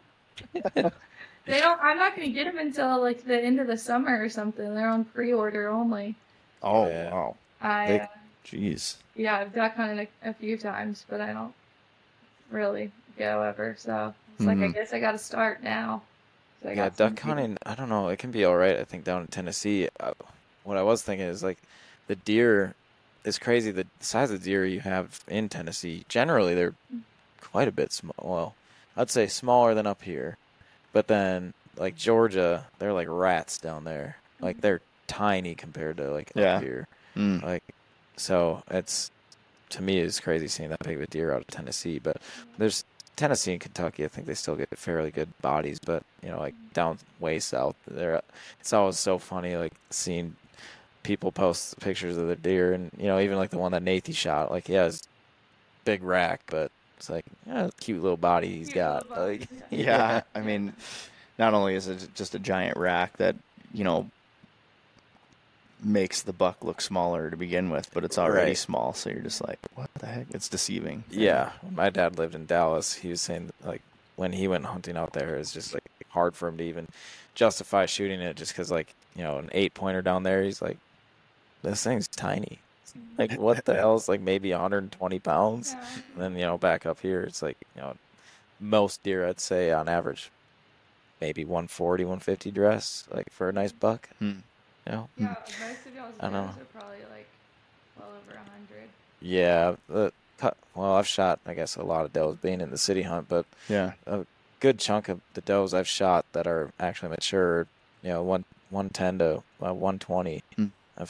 They don't. I'm not gonna get them until like the end of the summer or something. They're on pre-order only. Oh, Yeah. wow. They- Jeez. Yeah, I've duck hunted a few times, but I don't really go ever. So it's like I Mhm. guess I got to start now. So I Yeah, got some duck hunting, I don't know. It can be all right, I think, down in Tennessee. What I was thinking is like the deer is crazy. The size of deer you have in Tennessee, generally they're quite a bit small. Well, I'd say smaller than up here. But then like Georgia, they're like rats down there. Like they're tiny compared to like Yeah. up here. Mm. Like so it's to me it's crazy seeing that big of a deer out of Tennessee. But there's Tennessee and Kentucky, I think they still get fairly good bodies, but you know, like down way south, it's always so funny, like seeing people post pictures of the deer, and you know, even like the one that Nathy shot, like yeah, it's big rack, but it's like yeah, cute little body he's Cute got. little body, Like Yeah. I mean, not only is it just a giant rack that, you know, makes the buck look smaller to begin with, but it's already Right. small, so you're just like, what the heck? It's deceiving. Yeah, when my dad lived in Dallas, he was saying like when he went hunting out there, it's just like hard for him to even justify shooting it, just because like you know an 8-pointer down there, he's like, this thing's tiny. Like what the hell is like maybe 120 pounds? Yeah. And then you know back up here, it's like you know most deer I'd say on average maybe 140, 150 dress like for a nice buck. Hmm. You know. Yeah, most of y'all's I know. does are probably like well over 100. Yeah. Well, I've shot I guess a lot of does being in the city hunt, but Yeah. a good chunk of the does I've shot that are actually mature, you know, 110 to 120. Hmm. I've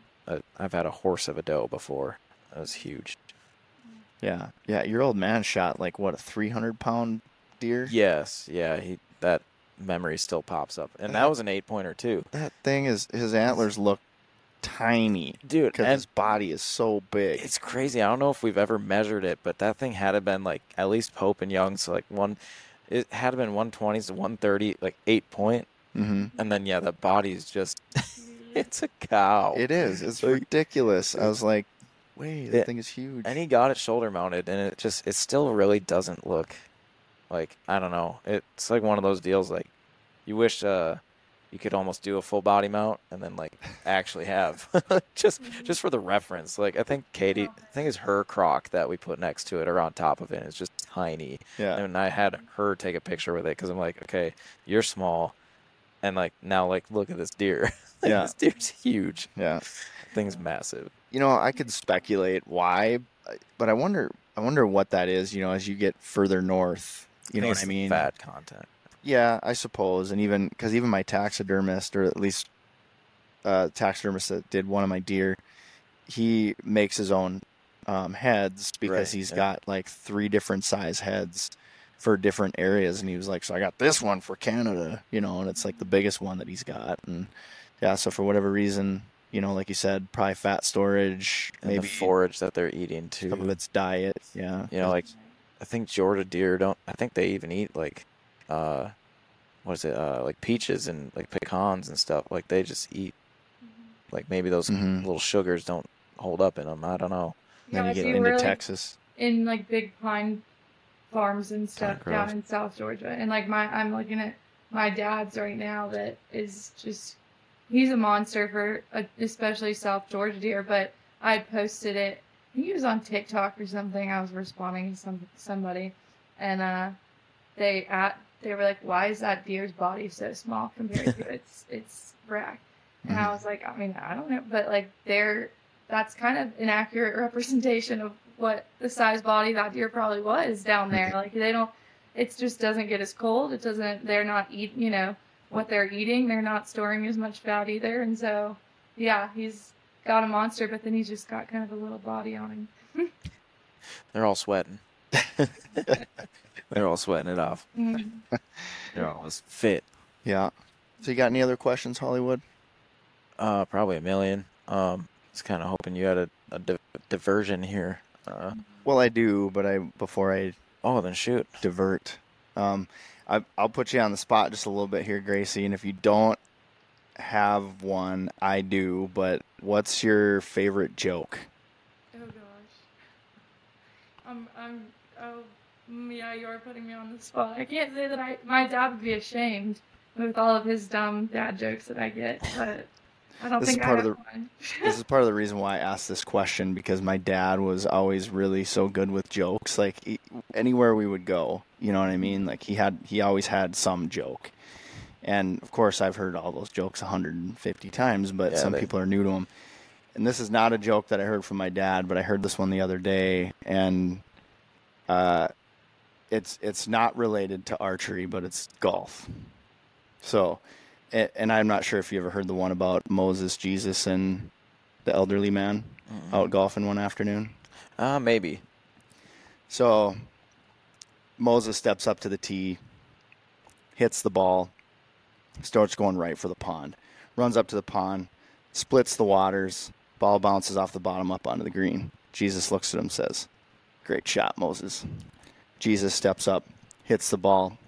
had a horse of a doe before. That was huge. Yeah. Yeah. Your old man shot like what, a 300-pound deer? Yes, yeah, that memory still pops up, and that was an 8-pointer too, That thing is, his antlers look tiny dude. because And his body is so big. it's crazy. I don't know if we've ever measured it, but that thing had to been like at least Pope and Young, so like it had to been 120s to 130, like 8-point, Mm-hmm. and then yeah, the body is just it's a cow. It is. It's Like- ridiculous. I was like, wait, that Yeah. thing is huge. And he got it shoulder mounted, and it still really doesn't look like, I don't know. It's like one of those deals like you wish you could almost do a full body mount and then like actually have just for the reference. Like I think it's her crock that we put next to it or on top of it. It's just tiny, Yeah. and I had her take a picture with it because I'm like, okay, you're small, and like now like look at this deer. Like, Yeah. this deer's huge. Yeah. Thing's massive. You know, I could speculate why, but I wonder what that is, you know, as you get further north. You know think what I it's mean? Fat content. Yeah, I suppose. And even because even my taxidermist, or at least taxidermist that did one of my deer, he makes his own heads because Right, he's yeah. got like 3 different size heads for different areas. And he was like, so I got this one for Canada, you know, and it's like the biggest one that he's got. And yeah, so for whatever reason, you know, like you said, probably fat storage, And maybe the forage that they're eating too. some of it's diet. Yeah. You know, like I think Georgia deer don't. I think they even eat like, what is it? Like peaches and like pecans and stuff. Like they just eat. Like maybe those Mhm. little sugars don't hold up in them. I don't know. Then you if get you into were, like, Texas. in like big pine farms and stuff Gross. down in South Georgia. And like I'm looking at my dad's right now that is just, he's a monster for especially South Georgia deer, but I posted it. I think he was on TikTok or something. I was responding to somebody, and they were like, "Why is that deer's body so small compared to its rack?" And I was like, I mean, I don't know, but like that's kind of an accurate representation of what the size body that deer probably was down there. Like it just doesn't get as cold. They're not eating, what they're eating. They're not storing as much fat either. And so, yeah, he's got a monster, but then he's just got kind of a little body on him. They're all sweating. They're all sweating it off. Mm-hmm. They're always fit. Yeah. So you got any other questions, Hollywood? Probably a million. Was kind of hoping you had a diversion here. Well, I do, but before I then shoot. divert, I'll put you on the spot just a little bit here, Gracie. And if you don't have one, I do. But what's your favorite joke? Oh gosh. Yeah, you're putting me on the spot. I can't say that my dad would be ashamed with all of his dumb dad jokes that I get, but I don't think I have one. This is part of the reason why I asked this question, because my dad was always really so good with jokes. Like anywhere we would go, you know what I mean? Like he always had some joke. And of course I've heard all those jokes 150 times, but some people are new to them. And this is not a joke that I heard from my dad, but I heard this one the other day, and it's not related to archery, but it's golf. So, and I'm not sure if you ever heard the one about Moses, Jesus, and the elderly man out golfing one afternoon. Maybe. So Moses steps up to the tee, hits the ball, starts going right for the pond, runs up to the pond, splits the waters, ball bounces off the bottom up onto the green. Jesus looks at him and says, "Great shot, Moses." Jesus steps up, hits the ball.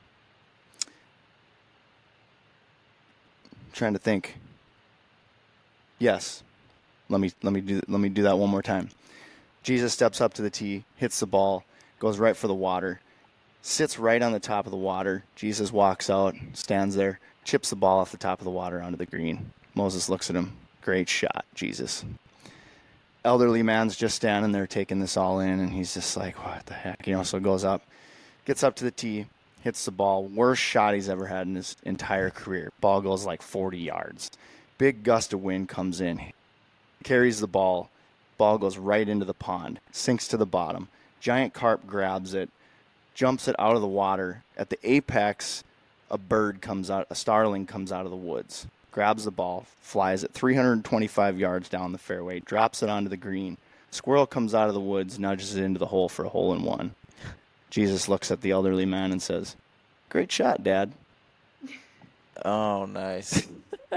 Trying to think. Yes. Let me do that one more time. Jesus steps up to the tee, hits the ball, goes right for the water, sits right on the top of the water. Jesus walks out, stands there, chips the ball off the top of the water onto the green. Moses looks at him. "Great shot, Jesus." Elderly man's just standing there taking this all in, and he's just like, what the heck? So goes up, gets up to the tee, hits the ball. Worst shot he's ever had in his entire career. Ball goes like 40 yards. Big gust of wind comes in, carries the ball. Ball goes right into the pond, sinks to the bottom. Giant carp grabs it, jumps it out of the water. At the apex, a starling comes out of the woods, grabs the ball, flies it 325 yards down the fairway, drops it onto the green. Squirrel comes out of the woods, nudges it into the hole for a hole-in-one. Jesus looks at the elderly man and says, "Great shot, Dad." Oh, nice.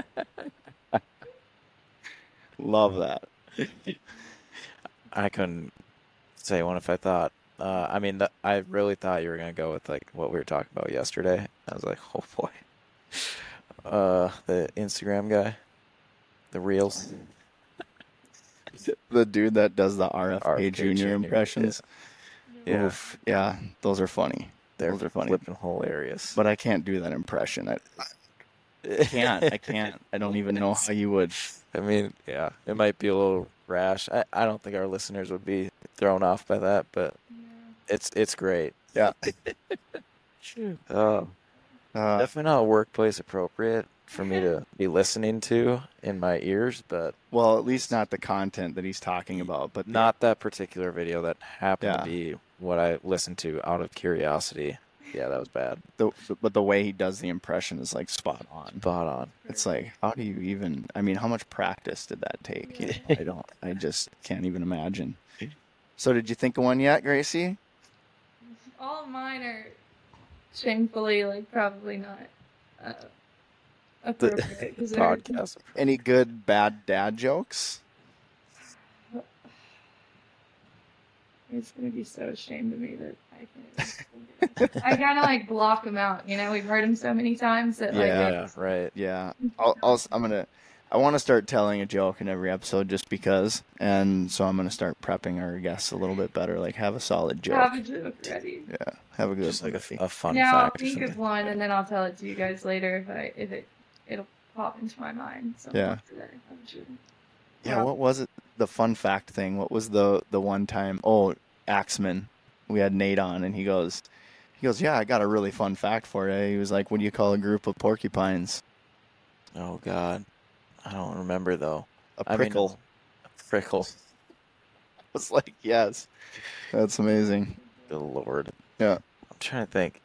Love that. I couldn't say one if I thought. I really thought you were going to go with like what we were talking about yesterday. I was like, oh boy. The Instagram guy. The Reels. The dude that does the RFK Jr. impressions. Yeah. Oof. Yeah, those are funny. Those are funny. Flipping hilarious. But I can't do that impression. I can't. I don't even know how you would. I mean, yeah, it might be a little rash. I don't think our listeners would be thrown off by that, but it's great. Yeah. Definitely not workplace appropriate for me to be listening to in my ears, but well, at least not the content that he's talking about, but not that particular video that happened to be what I listened to out of curiosity. Yeah, that was bad. But the way he does the impression is like spot on. Spot on. It's like, how do you even? I mean, how much practice did that take? Yeah. I just can't even imagine. So, did you think of one yet, Gracie? All of mine are shamefully, like, probably not appropriate. Podcast. Any good bad dad jokes? It's gonna be so ashamed of me that I can't. I kind of like block them out. We've heard them so many times that right. Yeah. I'm I want to start telling a joke in every episode just because, and so I'm going to start prepping our guests a little bit better. Like, have a solid joke. Have a joke ready. Yeah, have a good Just one. like a fun Now I'll fact or think of something. one and then I'll tell it to you guys later if it'll pop into my mind. Yeah. Today, I'm sure. Yeah, what was it? The fun fact thing. What was the one time? Oh, Axeman. We had Nate on, and he goes, yeah, I got a really fun fact for you. He was like, what do you call a group of porcupines? Oh God, I don't remember though. A prickle. A prickle. I was like, yes, that's amazing. Good Lord. Yeah. I'm trying to think.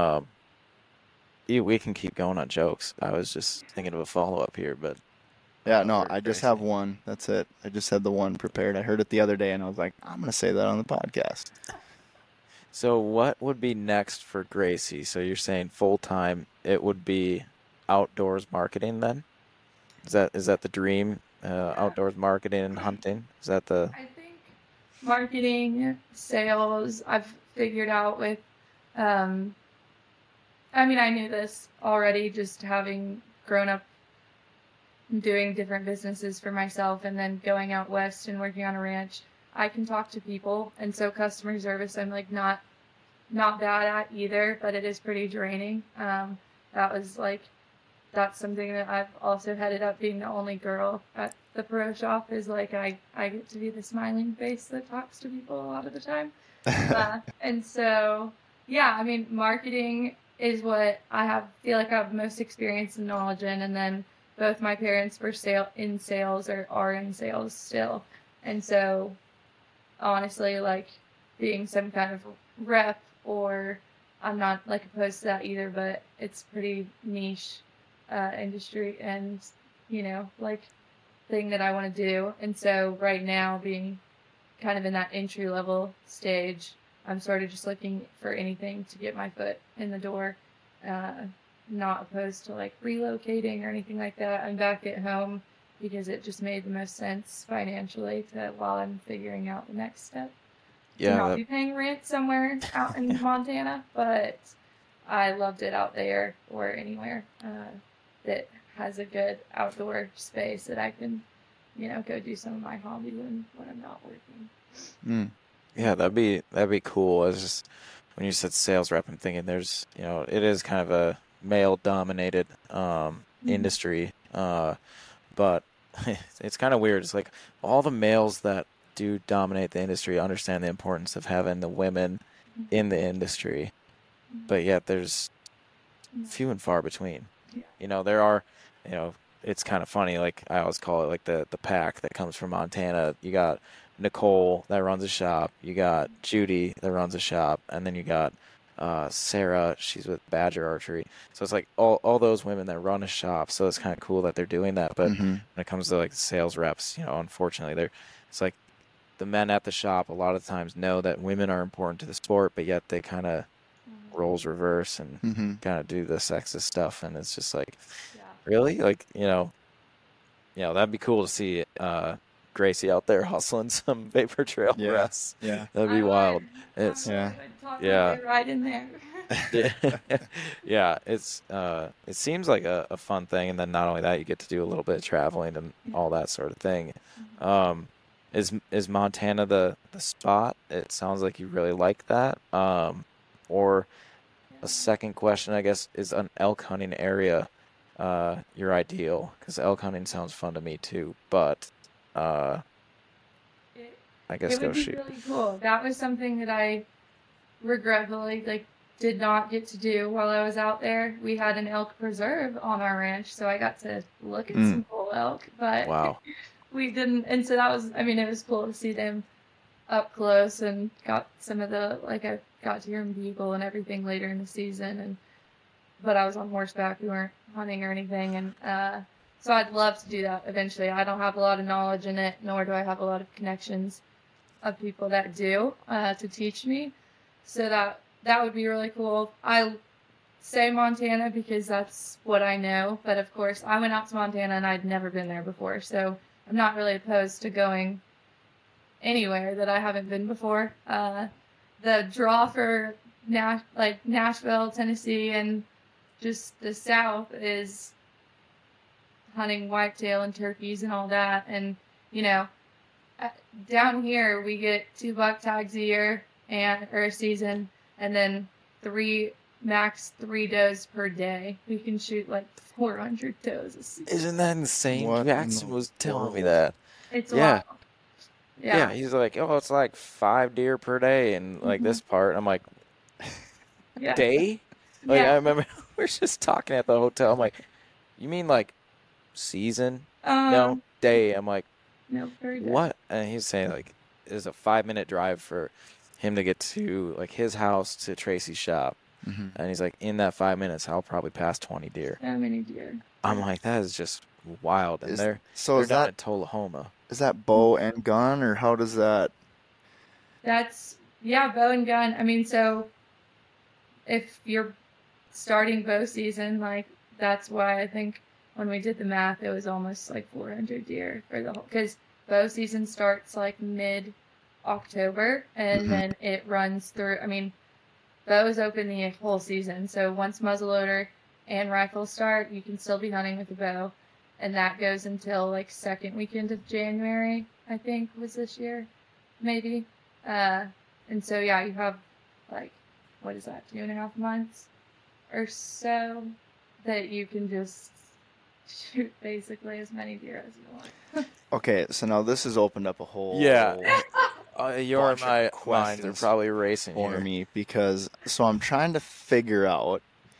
We can keep going on jokes. I was just thinking of a follow up here, but Yeah, no, we're I just crazy. have one. That's it. I just had the one prepared. I heard it the other day, and I was like, I'm going to say that on the podcast. So what would be next for Gracie? So you're saying full time it would be outdoors marketing then? Is that the dream? Outdoors marketing and hunting? Is that the I think marketing, sales, I've figured out with, I mean, I knew this already just having grown up doing different businesses for myself and then going out west and working on a ranch. I can talk to people, and so customer service I'm like not bad at either, but it is pretty draining. That's something that I've also headed up, being the only girl at the pro shop, is like I get to be the smiling face that talks to people a lot of the time. And so, yeah, I mean, marketing is what feel like I have most experience and knowledge in. And then both my parents were in sales or are in sales still. And so, honestly, like being some kind of rep, or I'm not like opposed to that either, but it's pretty niche industry and, like thing that I want to do. And so right now, being kind of in that entry level stage, I'm sort of just looking for anything to get my foot in the door. Not opposed to like relocating or anything like that. I'm back at home because it just made the most sense financially while I'm figuring out the next step. yeah Not that, be paying rent somewhere out in Montana, but I loved it out there or anywhere that has a good outdoor space that I can, go do some of my hobby when I'm not working. yeah that'd be cool. I was just when you said sales rep, I'm thinking there's it is kind of a male dominated industry, but it's kind of weird. It's like all the males that do dominate the industry understand the importance of having the women in the industry, but yet there's few and far between. There are, it's kind of funny. Like I always call it like the pack that comes from Montana. You got Nicole that runs a shop. You got Judy that runs a shop, and then you got Sarah. She's with Badger Archery. So it's like all those women that run a shop. So it's kind of cool that they're doing that. But when it comes to like sales reps, unfortunately, it's like the men at the shop a lot of times know that women are important to the sport, but yet they kind of roles reverse and kind of do the sexist stuff, and it's just like, really, like that'd be cool to see Gracie out there hustling some Vapor Trail breasts. Yeah, that'd be wild. It's right in there. yeah, it's it seems like a fun thing, and then not only that, you get to do a little bit of traveling and all that sort of thing. Is Montana the spot? It sounds like you really like that. Or a second question, I guess, is an elk hunting area your ideal? Because elk hunting sounds fun to me too, but I guess it would go be shoot. really cool. That was something that I regretfully did not get to do while I was out there. We had an elk preserve on our ranch, so I got to look at some bull elk, but Wow. we didn't. And so that was, it was cool to see them up close and got some of the, I got to hear them bugle and everything later in the season. But I was on horseback. We weren't hunting or anything. And so I'd love to do that eventually. I don't have a lot of knowledge in it, nor do I have a lot of connections of people that do to teach me. So that would be really cool. I say Montana because that's what I know. But of course, I went out to Montana and I'd never been there before. So I'm not really opposed to going anywhere that I haven't been before. The draw for Nashville, Tennessee, and just the South is hunting whitetail and turkeys and all that. And, you know, down here we get 2 buck tags a year or a season, and then max 3 does per day. We can shoot like 400 does a season. Isn't that insane? What Jackson was telling me that. It's Yeah. wild. Yeah, he's like, oh, it's like 5 deer per day in like this part. I'm like, Yeah. day? Like I remember we were just talking at the hotel. I'm like, you mean like season? No, day. I'm like, no, per day. what? And he's saying like it's a 5-minute drive for him to get to like his house to Tracy's shop. And he's like, in that 5 minutes, I'll probably pass 20 deer. So many deer. I'm like, that is just wild. And they're is down that in Tullahoma. is that bow and gun, or how does that? That's bow and gun. I mean, so if you're starting bow season, like that's why I think when we did the math, it was almost like 400 deer for the whole, because bow season starts like mid-October and then it runs through. I mean, bows open the whole season, so once muzzleloader and rifle start, you can still be hunting with a bow, and that goes until like second weekend of January, I think was this year, maybe. And so you have like, what is that, 2.5 months or so that you can just shoot basically as many deer as you want. Okay, so now this has opened up a whole Your bunch of and my minds are questions probably racing for here. me, because so I'm trying to figure out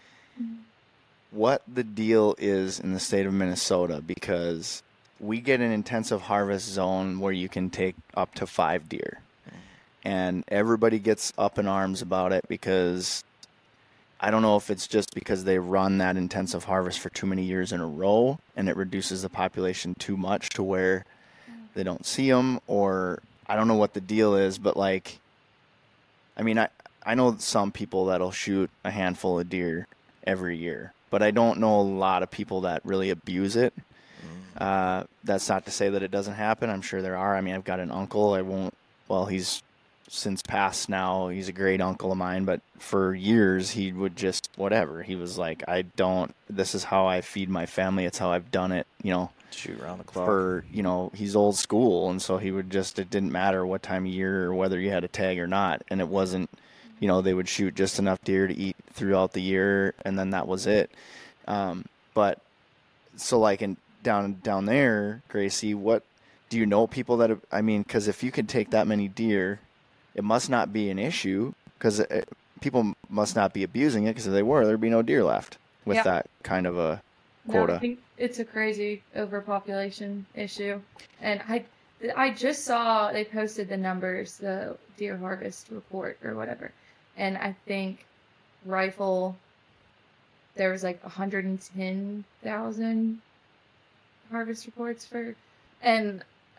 what the deal is in the state of Minnesota, because we get an intensive harvest zone where you can take up to 5 deer. And everybody gets up in arms about it, because I don't know if it's just because they run that intensive harvest for too many years in a row and it reduces the population too much to where they don't see them, or I don't know what the deal is. But like, I mean, I know some people that'll shoot a handful of deer every year, but I don't know a lot of people that really abuse it. That's not to say that it doesn't happen. I'm sure there are. I mean, I've got an uncle. He's since passed now. He's a great uncle of mine, but for years he would just whatever. He was like, this is how I feed my family. It's how I've done it, Shoot around the clock. He's old school, and so it didn't matter what time of year or whether you had a tag or not. And it wasn't, they would shoot just enough deer to eat throughout the year, and then that was it. But so like down there, Gracie, what do you know people that because if you could take that many deer, it must not be an issue, because people must not be abusing it, because if they were, there'd be no deer left with that kind of a quota. No, I think it's a crazy overpopulation issue. And I just saw they posted the numbers, the deer harvest report or whatever. And I think rifle, there was like 110,000 harvest reports and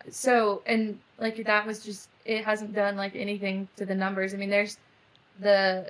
like that was just, it hasn't done like anything to the numbers. I mean, there's the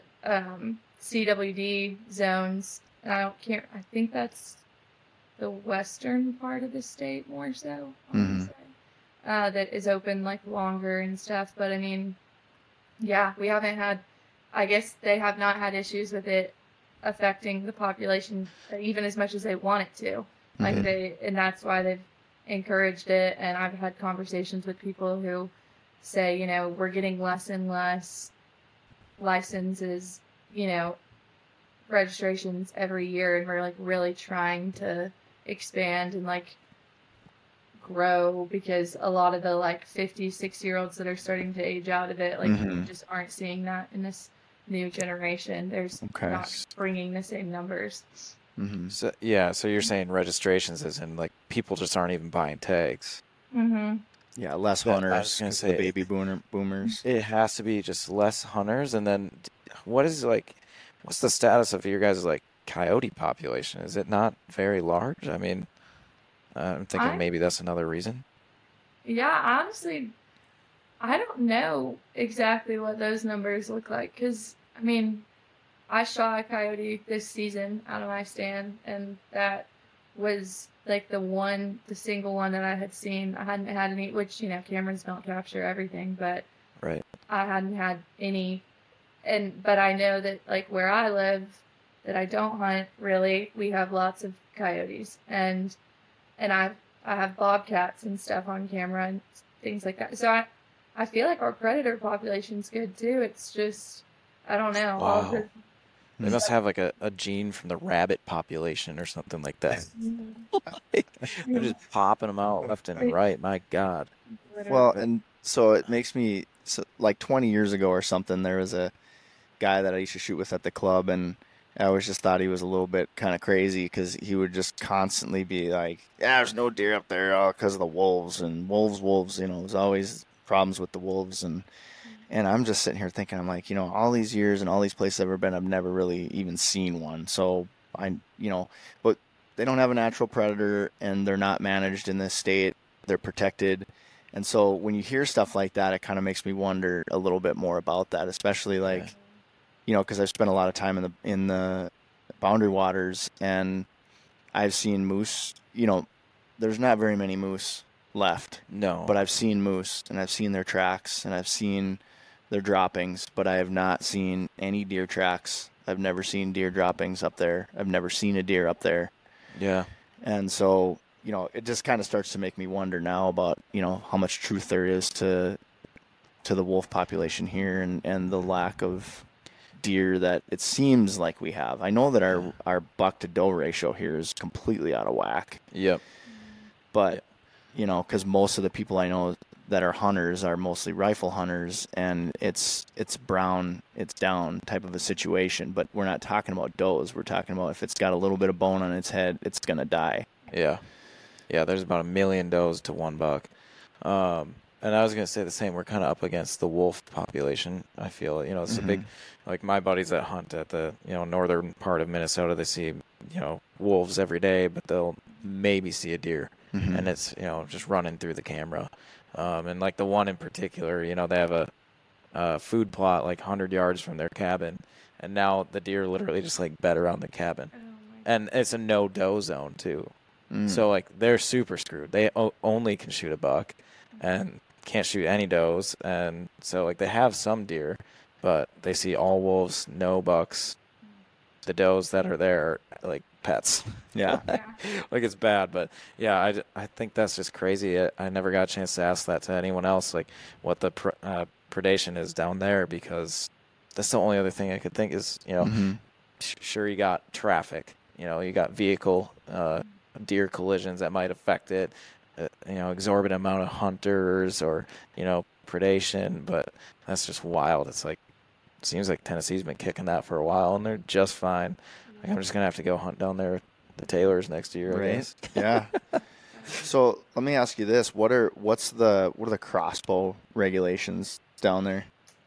CWD zones, and I think that's the western part of the state more so, I would say, that is open like longer and stuff. But I mean, we haven't had, I guess they have not had issues with it affecting the population even as much as they want it to. Like and that's why they've encouraged it. And I've had conversations with people who say, we're getting less and less licenses, registrations every year, and we're like really trying to expand and like grow, because a lot of the like 50, 60-year-olds that are starting to age out of it, like we just aren't seeing that in this new generation. There's not bringing the same numbers. So you're saying registrations as in like people just aren't even buying tags. Yeah, less hunters. I was gonna say, the baby boomers. It has to be just less hunters. And then what's the status of your guys' like coyote population? Is it not very large? I mean, I'm thinking maybe that's another reason. Yeah, honestly, I don't know exactly what those numbers look like, because I mean, I shot a coyote this season out of my stand, and that was like the single one that I had seen. I hadn't had any, which, cameras don't capture everything, but right. I hadn't had any. But I know that like where I live, that I don't hunt really, we have lots of coyotes. And and I have bobcats and stuff on camera and things like that. So I feel like our predator population's good too. It's just, I don't know. Wow. They must have like a gene from the rabbit population or something like that. They're just popping them out left and right. My God. Well, and so it makes me, like 20 years ago or something, there was a guy that I used to shoot with at the club, and I always just thought he was a little bit kind of crazy because he would just constantly be like, yeah, there's no deer up there because of the wolves, and wolves, there's always problems with the wolves. And I'm just sitting here thinking, I'm like, all these years and all these places I've ever been, I've never really even seen one. So but they don't have a natural predator, and they're not managed in this state. They're protected. And so when you hear stuff like that, it kind of makes me wonder a little bit more about that, especially like, because I've spent a lot of time in the boundary waters, and I've seen moose. There's not very many moose left. No. But I've seen moose, and I've seen their tracks, and I've seen their droppings, but I have not seen any deer tracks. I've never seen deer droppings up there. I've never seen a deer up there. Yeah. And so, it just kind of starts to make me wonder now about, how much truth there is to the wolf population here, and the lack of deer that it seems like we have. I know that our buck to doe ratio here is completely out of whack. Yep. But, because most of the people I know that are hunters are mostly rifle hunters, and it's brown, it's down type of a situation. But we're not talking about does. We're talking about if it's got a little bit of bone on its head, it's going to die. Yeah. Yeah, there's about 1 million does to 1 buck. And I was going to say the same. We're kind of up against the wolf population, I feel. It's a big, like my buddies that hunt at the, northern part of Minnesota, they see, wolves every day, but they'll maybe see a deer. And it's, just running through the camera. And like the one in particular, they have a food plot like 100 yards from their cabin. And now the deer literally just like bed around the cabin. And it's a no doe zone too. So like they're super screwed. They only can shoot a buck and can't shoot any does. And so like they have some deer, but they see all wolves, no bucks. The does that are there are like pets. Yeah. Like it's bad, but yeah, I think that's just crazy. I never got a chance to ask that to anyone else, like what the predation is down there, because that's the only other thing I could think is, sure, you got traffic, you got vehicle, deer collisions that might affect it, exorbitant amount of hunters or, predation, but that's just wild. It's like, it seems like Tennessee's been kicking that for a while, and they're just fine. Like, I'm just going to have to go hunt down there, the Taylors next year, I guess. Yeah. So let me ask you this. What are the crossbow regulations down there?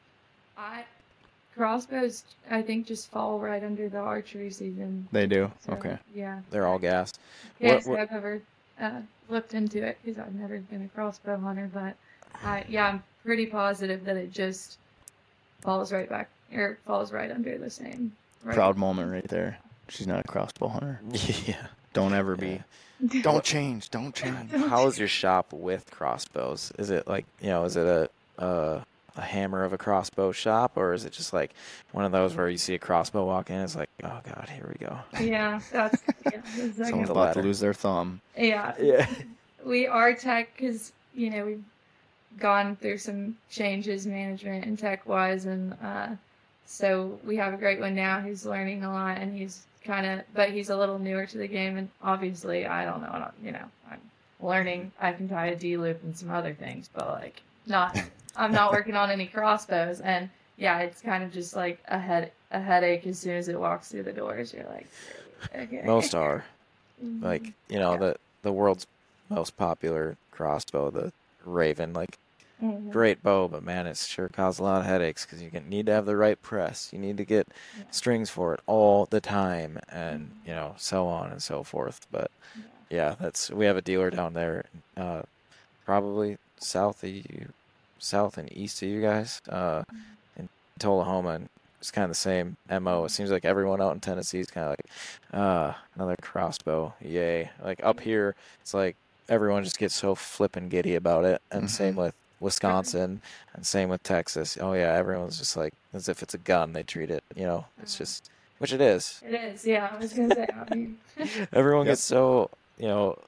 Crossbows, I think, just fall right under the archery season. They do? So, okay. Yeah. They're all gassed. Yes, I've never looked into it because I've never been a crossbow hunter, but I'm pretty positive that it just falls right back, or falls right under the same. Right. Proud moment right there. She's not a crossbow hunter. Yeah. Don't ever be. Don't change. Don't change. How is your shop with crossbows? Is it like, is it a hammer of a crossbow shop, or is it just like one of those where you see a crossbow walk in, it's like, oh God, here we go. Yeah, that's exactly. Someone's about to lose their thumb. Yeah. Yeah. We are tech because, we've gone through some changes management and tech wise, and so we have a great one now who's learning a lot, and but he's a little newer to the game, and obviously I don't know, I'm learning. I can tie a D-loop and some other things, but I'm not working on any crossbows, and yeah, it's kind of just like a headache as soon as it walks through the doors. You're like, okay. Most are. Like, the world's most popular crossbow, the Raven, great bow, but man, it sure caused a lot of headaches because you need to have the right press. You need to get strings for it all the time, and so on and so forth. But yeah, we have a dealer down there, probably south and east of you guys, in Tullahoma, and it's kind of the same MO. It seems like everyone out in Tennessee is kind of like, another crossbow, yay! Like up here, it's like everyone just gets so flippin' giddy about it, and same with Wisconsin, and same with Texas. Oh yeah, everyone's just like as if it's a gun. They treat it, it's just, which it is. It is, yeah. I was gonna say. Everyone gets so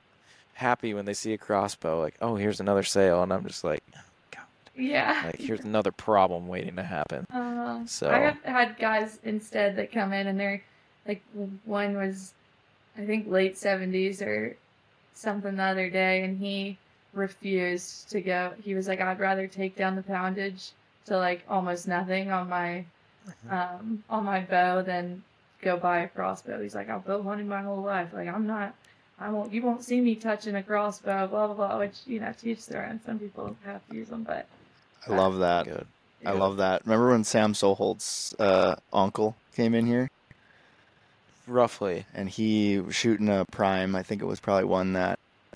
happy when they see a crossbow. Like, oh, here's another sale, and I'm just like, God, Yeah. like here's another problem waiting to happen. So I have had guys instead that come in and they're like, one was, I think, late 70s or something the other day, and he refused to go. He was like, I'd rather take down the poundage to like almost nothing on my bow than go buy a crossbow. He's like, I've bow hunted my whole life. Like, you won't see me touching a crossbow, blah, blah, blah, which, to each their own. Some people have to use them, but. I love that. good. I love that. Remember when Sam Sohold's uncle came in here? Roughly. And he was shooting a prime. I think it was probably one that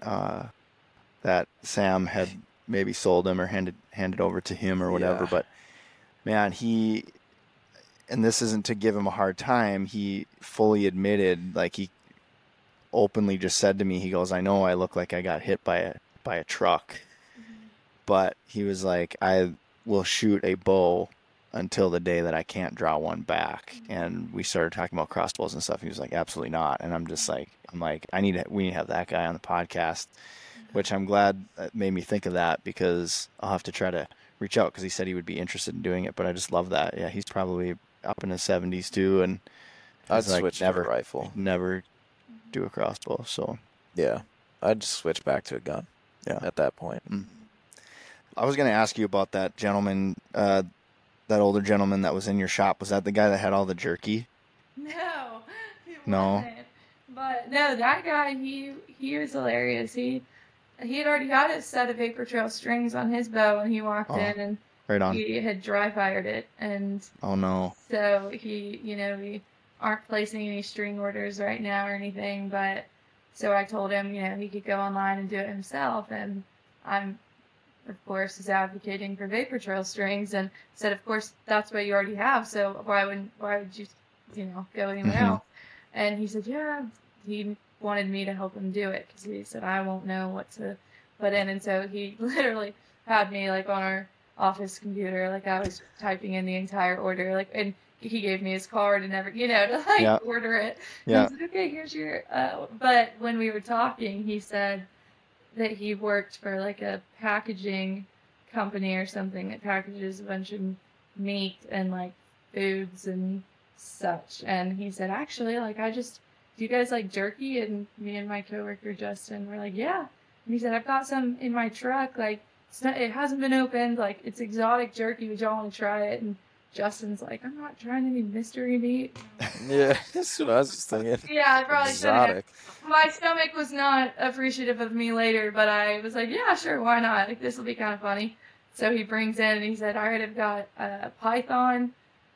that Sam had maybe sold him or handed over to him or whatever. Yeah. But man, and this isn't to give him a hard time, he fully admitted, like he openly just said to me, he goes, I know I look like I got hit by a truck, but he was like, I will shoot a bow until the day that I can't draw one back. And we started talking about crossbows and stuff. He was like, absolutely not. And I'm like, we need to have that guy on the podcast, which I'm glad that made me think of that, because I'll have to try to reach out, because he said he would be interested in doing it. But I just love that. Yeah, he's probably up in his 70s too, and I'd like, switch to a rifle. Never do a crossbow. So Yeah, I'd just switch back to a gun. Yeah. At that point. I was going to ask you about that gentleman, that older gentleman that was in your shop. Was that the guy that had all the jerky? No, it No? wasn't. But no, that guy, he was hilarious. He had already got a set of Vapor Trail strings on his bow, and he walked in and Right on. he had dry fired it, and Oh no. so we aren't placing any string orders right now or anything, but so I told him, he could go online and do it himself, and I'm, of course, is advocating for Vapor Trail strings, and said, of course, that's what you already have, so why would you, go anywhere else? And he said, yeah, he wanted me to help him do it, because he said, I won't know what to put in, and so he literally had me, like, on our office computer, like, I was typing in the entire order, like, and he gave me his card and everything, to, like, Yeah. order it. Yeah. And I said, okay, here's your, but when we were talking, he said that he worked for, like, a packaging company or something that packages a bunch of meat and, like, foods and such. And he said, actually, like, do you guys like jerky? And me and my coworker, Justin, were like, yeah. And he said, I've got some in my truck, like, it hasn't been opened, like, it's exotic jerky, would y'all want to try it? And Justin's like, I'm not trying any mystery meat. Yeah, that's what I was just thinking. Yeah, I probably shouldn't have. Exotic. My stomach was not appreciative of me later, but I was like, yeah, sure, why not? Like, this will be kind of funny. So he brings in, and he said, I already have got python.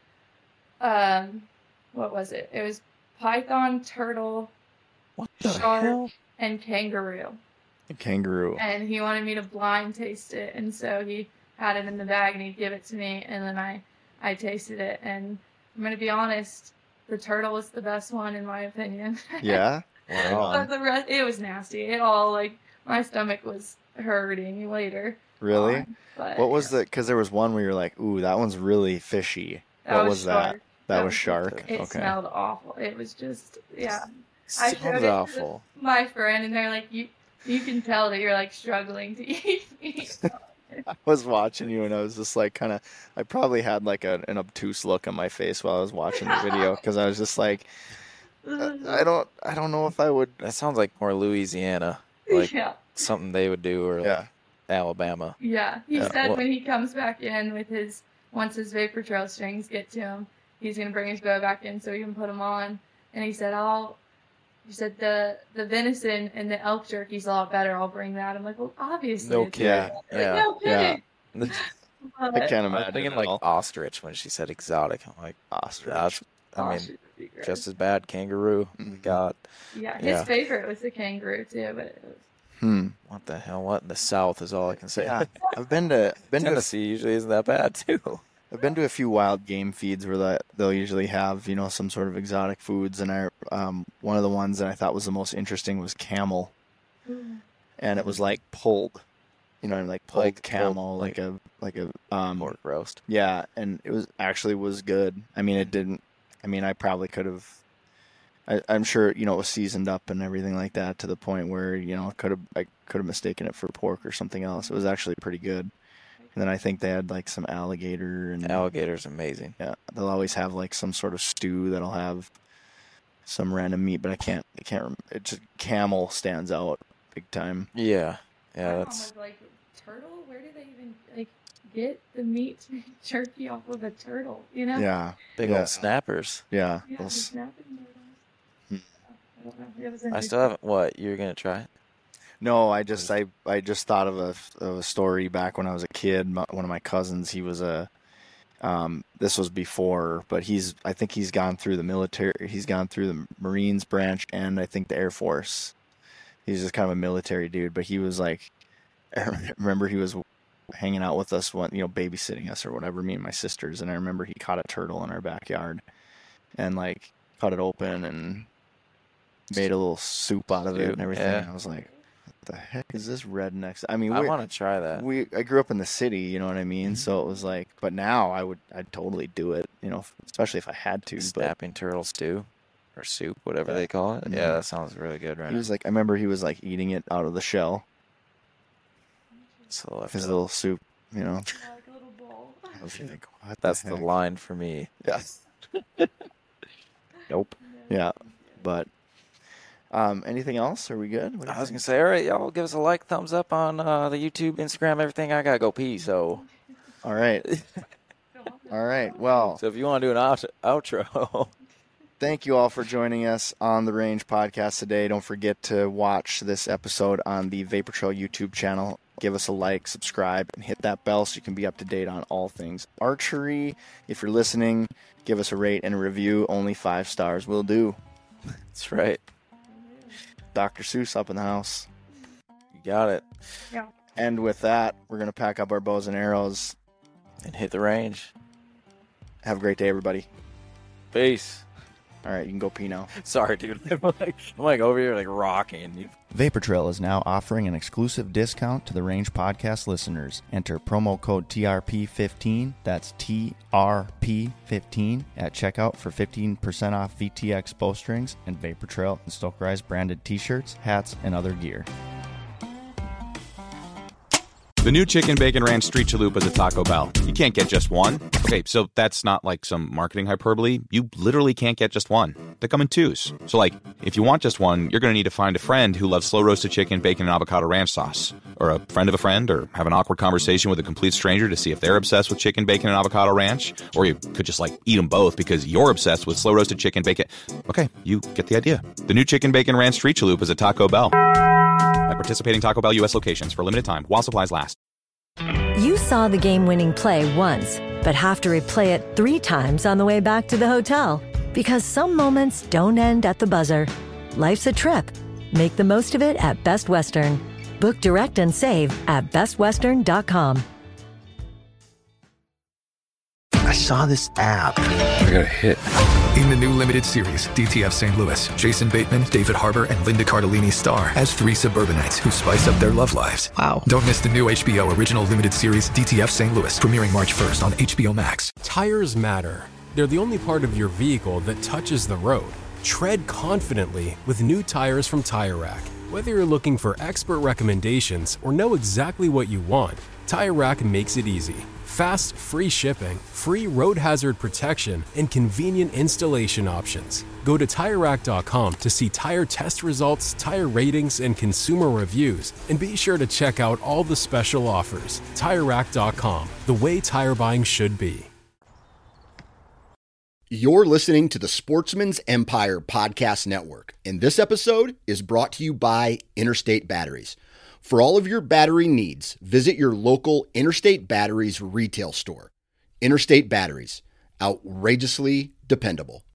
What was it? It was python, turtle, What the shark, hell? and kangaroo. A kangaroo. And he wanted me to blind taste it, and so he had it in the bag, and he'd give it to me, and then I tasted it, and I'm gonna be honest, the turtle was the best one in my opinion. Yeah. Right Wow. on. But the rest, it was nasty. It all, like, my stomach was hurting later. Really? on, but, What was because there was one where you're like, ooh, that one's really fishy. What was that? shark. That was shark. It Okay. smelled awful. It was just, yeah. I showed Sounds it to awful. my friend, and they're like, you can tell that you're, like, struggling to eat meat. I was watching you and I was just like I probably had like an obtuse look on my face while I was watching the video, because I was just like, I don't know if I would. That sounds like more Louisiana, like yeah. something they would do, or Yeah. like Alabama. Yeah, he Yeah, said well- when he comes back in with once his Vapor Trail strings get to him, he's gonna bring his bow back in so he can put them on. And he said, the venison and the elk jerky's a lot better. I'll bring that. I'm like, well, obviously. No it's kidding. better. Yeah. Like, no kidding. I But- can't I'm imagine. thinking at like all. ostrich when she said exotic. I'm like, Ostrich. that's, I mean, Ostrich would be great. just as bad. Kangaroo. Mhm. God, yeah, his yeah. favorite was the kangaroo too, but it was. what the hell? What in the South is all I can say. Yeah. I've been to Tennessee usually isn't that bad too. I've been to a few wild game feeds where they'll usually have, some sort of exotic foods, and one of the ones that I thought was the most interesting was camel, and it was like pulled, like pulled Like camel, pulled, like a Pork roast. yeah, and it was good. I mean, it didn't. I mean, I probably could have. I'm sure, it was seasoned up and everything like that to the point where, I could have mistaken it for pork or something else. It was actually pretty good. And then I think they had like some alligator and Alligator's amazing. Yeah, they'll always have like some sort of stew that'll have some random meat, but I can't remember. It's just camel stands out big time. Yeah, My mom was like, turtle? Where do they even get the meat to make jerky off of a turtle? Yeah, big old snappers. Yeah, Yeah, the snapping turtles. I don't know. It was I still haven't. What, you're gonna try it? No, I just thought of a story back when I was a kid. One of my cousins, he was this was before, but I think he's gone through the military. He's gone through the Marines branch and I think the Air Force. He's just kind of a military dude, but he was like, I remember he was hanging out with us babysitting us or whatever, me and my sisters. And I remember he caught a turtle in our backyard and like cut it open and made a little soup out of it and everything. Yeah. And I was like, the heck is this redneck? I mean, I want to try that. I grew up in the city, you know what I mean? So it was like, but now I'd totally do it, especially if I had to. Snapping turtle stew or soup, whatever they call it. Mm-hmm. Yeah, that sounds really good right He was like, I remember he was like eating it out of the shell, now. his little soup, Like a little bowl. I was like, what That's the the heck? line for me. Yeah. Nope. Yeah, but anything else? Are we good? What do you I was think? gonna say, all right, y'all give us a like, thumbs up on the YouTube, Instagram, everything. I gotta go pee, so All right. All right. Well, if you want to do an outro, thank you all for joining us on the Range Podcast today. Don't forget to watch this episode on the Vapor Trail YouTube channel. Give us a like, subscribe, and hit that bell so you can be up to date on all things archery. If you're listening, give us a rate and a review. Only 5 stars will do. that's right. Dr. Seuss up in the house. You got it. Yeah. And with that, we're going to pack up our bows and arrows. And hit the range. Have a great day, everybody. Peace. All right, you can go pee now. Sorry, dude. I'm like over here like rocking. Vapor Trail is now offering an exclusive discount to the Range Podcast listeners. Enter promo code TRP15, that's TRP15, at checkout for 15% off VTX bowstrings and Vapor Trail and Stoke Rise branded t-shirts, hats, and other gear. The new Chicken Bacon Ranch Street Chalupa is at Taco Bell. You can't get just one. Okay, so that's not like some marketing hyperbole. You literally can't get just one. They come in twos. So like, if you want just one, you're going to need to find a friend who loves slow roasted chicken, bacon, and avocado ranch sauce. Or a friend of a friend, or have an awkward conversation with a complete stranger to see if they're obsessed with chicken, bacon, and avocado ranch. Or you could just like eat them both because you're obsessed with slow roasted chicken, bacon. Okay, you get the idea. The new Chicken Bacon Ranch Street Chalupa is at Taco Bell. At participating Taco Bell U.S. locations for a limited time while supplies last. You saw the game-winning play once, but have to replay it 3 times on the way back to the hotel. Because some moments don't end at the buzzer. Life's a trip. Make the most of it at Best Western. Book direct and save at bestwestern.com. I saw this app. I got a hit. In the new limited series, DTF St. Louis, Jason Bateman, David Harbour, and Linda Cardellini star as 3 suburbanites who spice up their love lives. Wow. Don't miss the new HBO original limited series, DTF St. Louis, premiering March 1st on HBO Max. Tires matter. They're the only part of your vehicle that touches the road. Tread confidently with new tires from Tire Rack. Whether you're looking for expert recommendations or know exactly what you want, Tire Rack makes it easy. Fast, free shipping, free road hazard protection, and convenient installation options. Go to TireRack.com to see tire test results, tire ratings, and consumer reviews. And be sure to check out all the special offers. TireRack.com, the way tire buying should be. You're listening to the Sportsman's Empire Podcast Network, and this episode is brought to you by Interstate Batteries. For all of your battery needs, visit your local Interstate Batteries retail store. Interstate Batteries, outrageously dependable.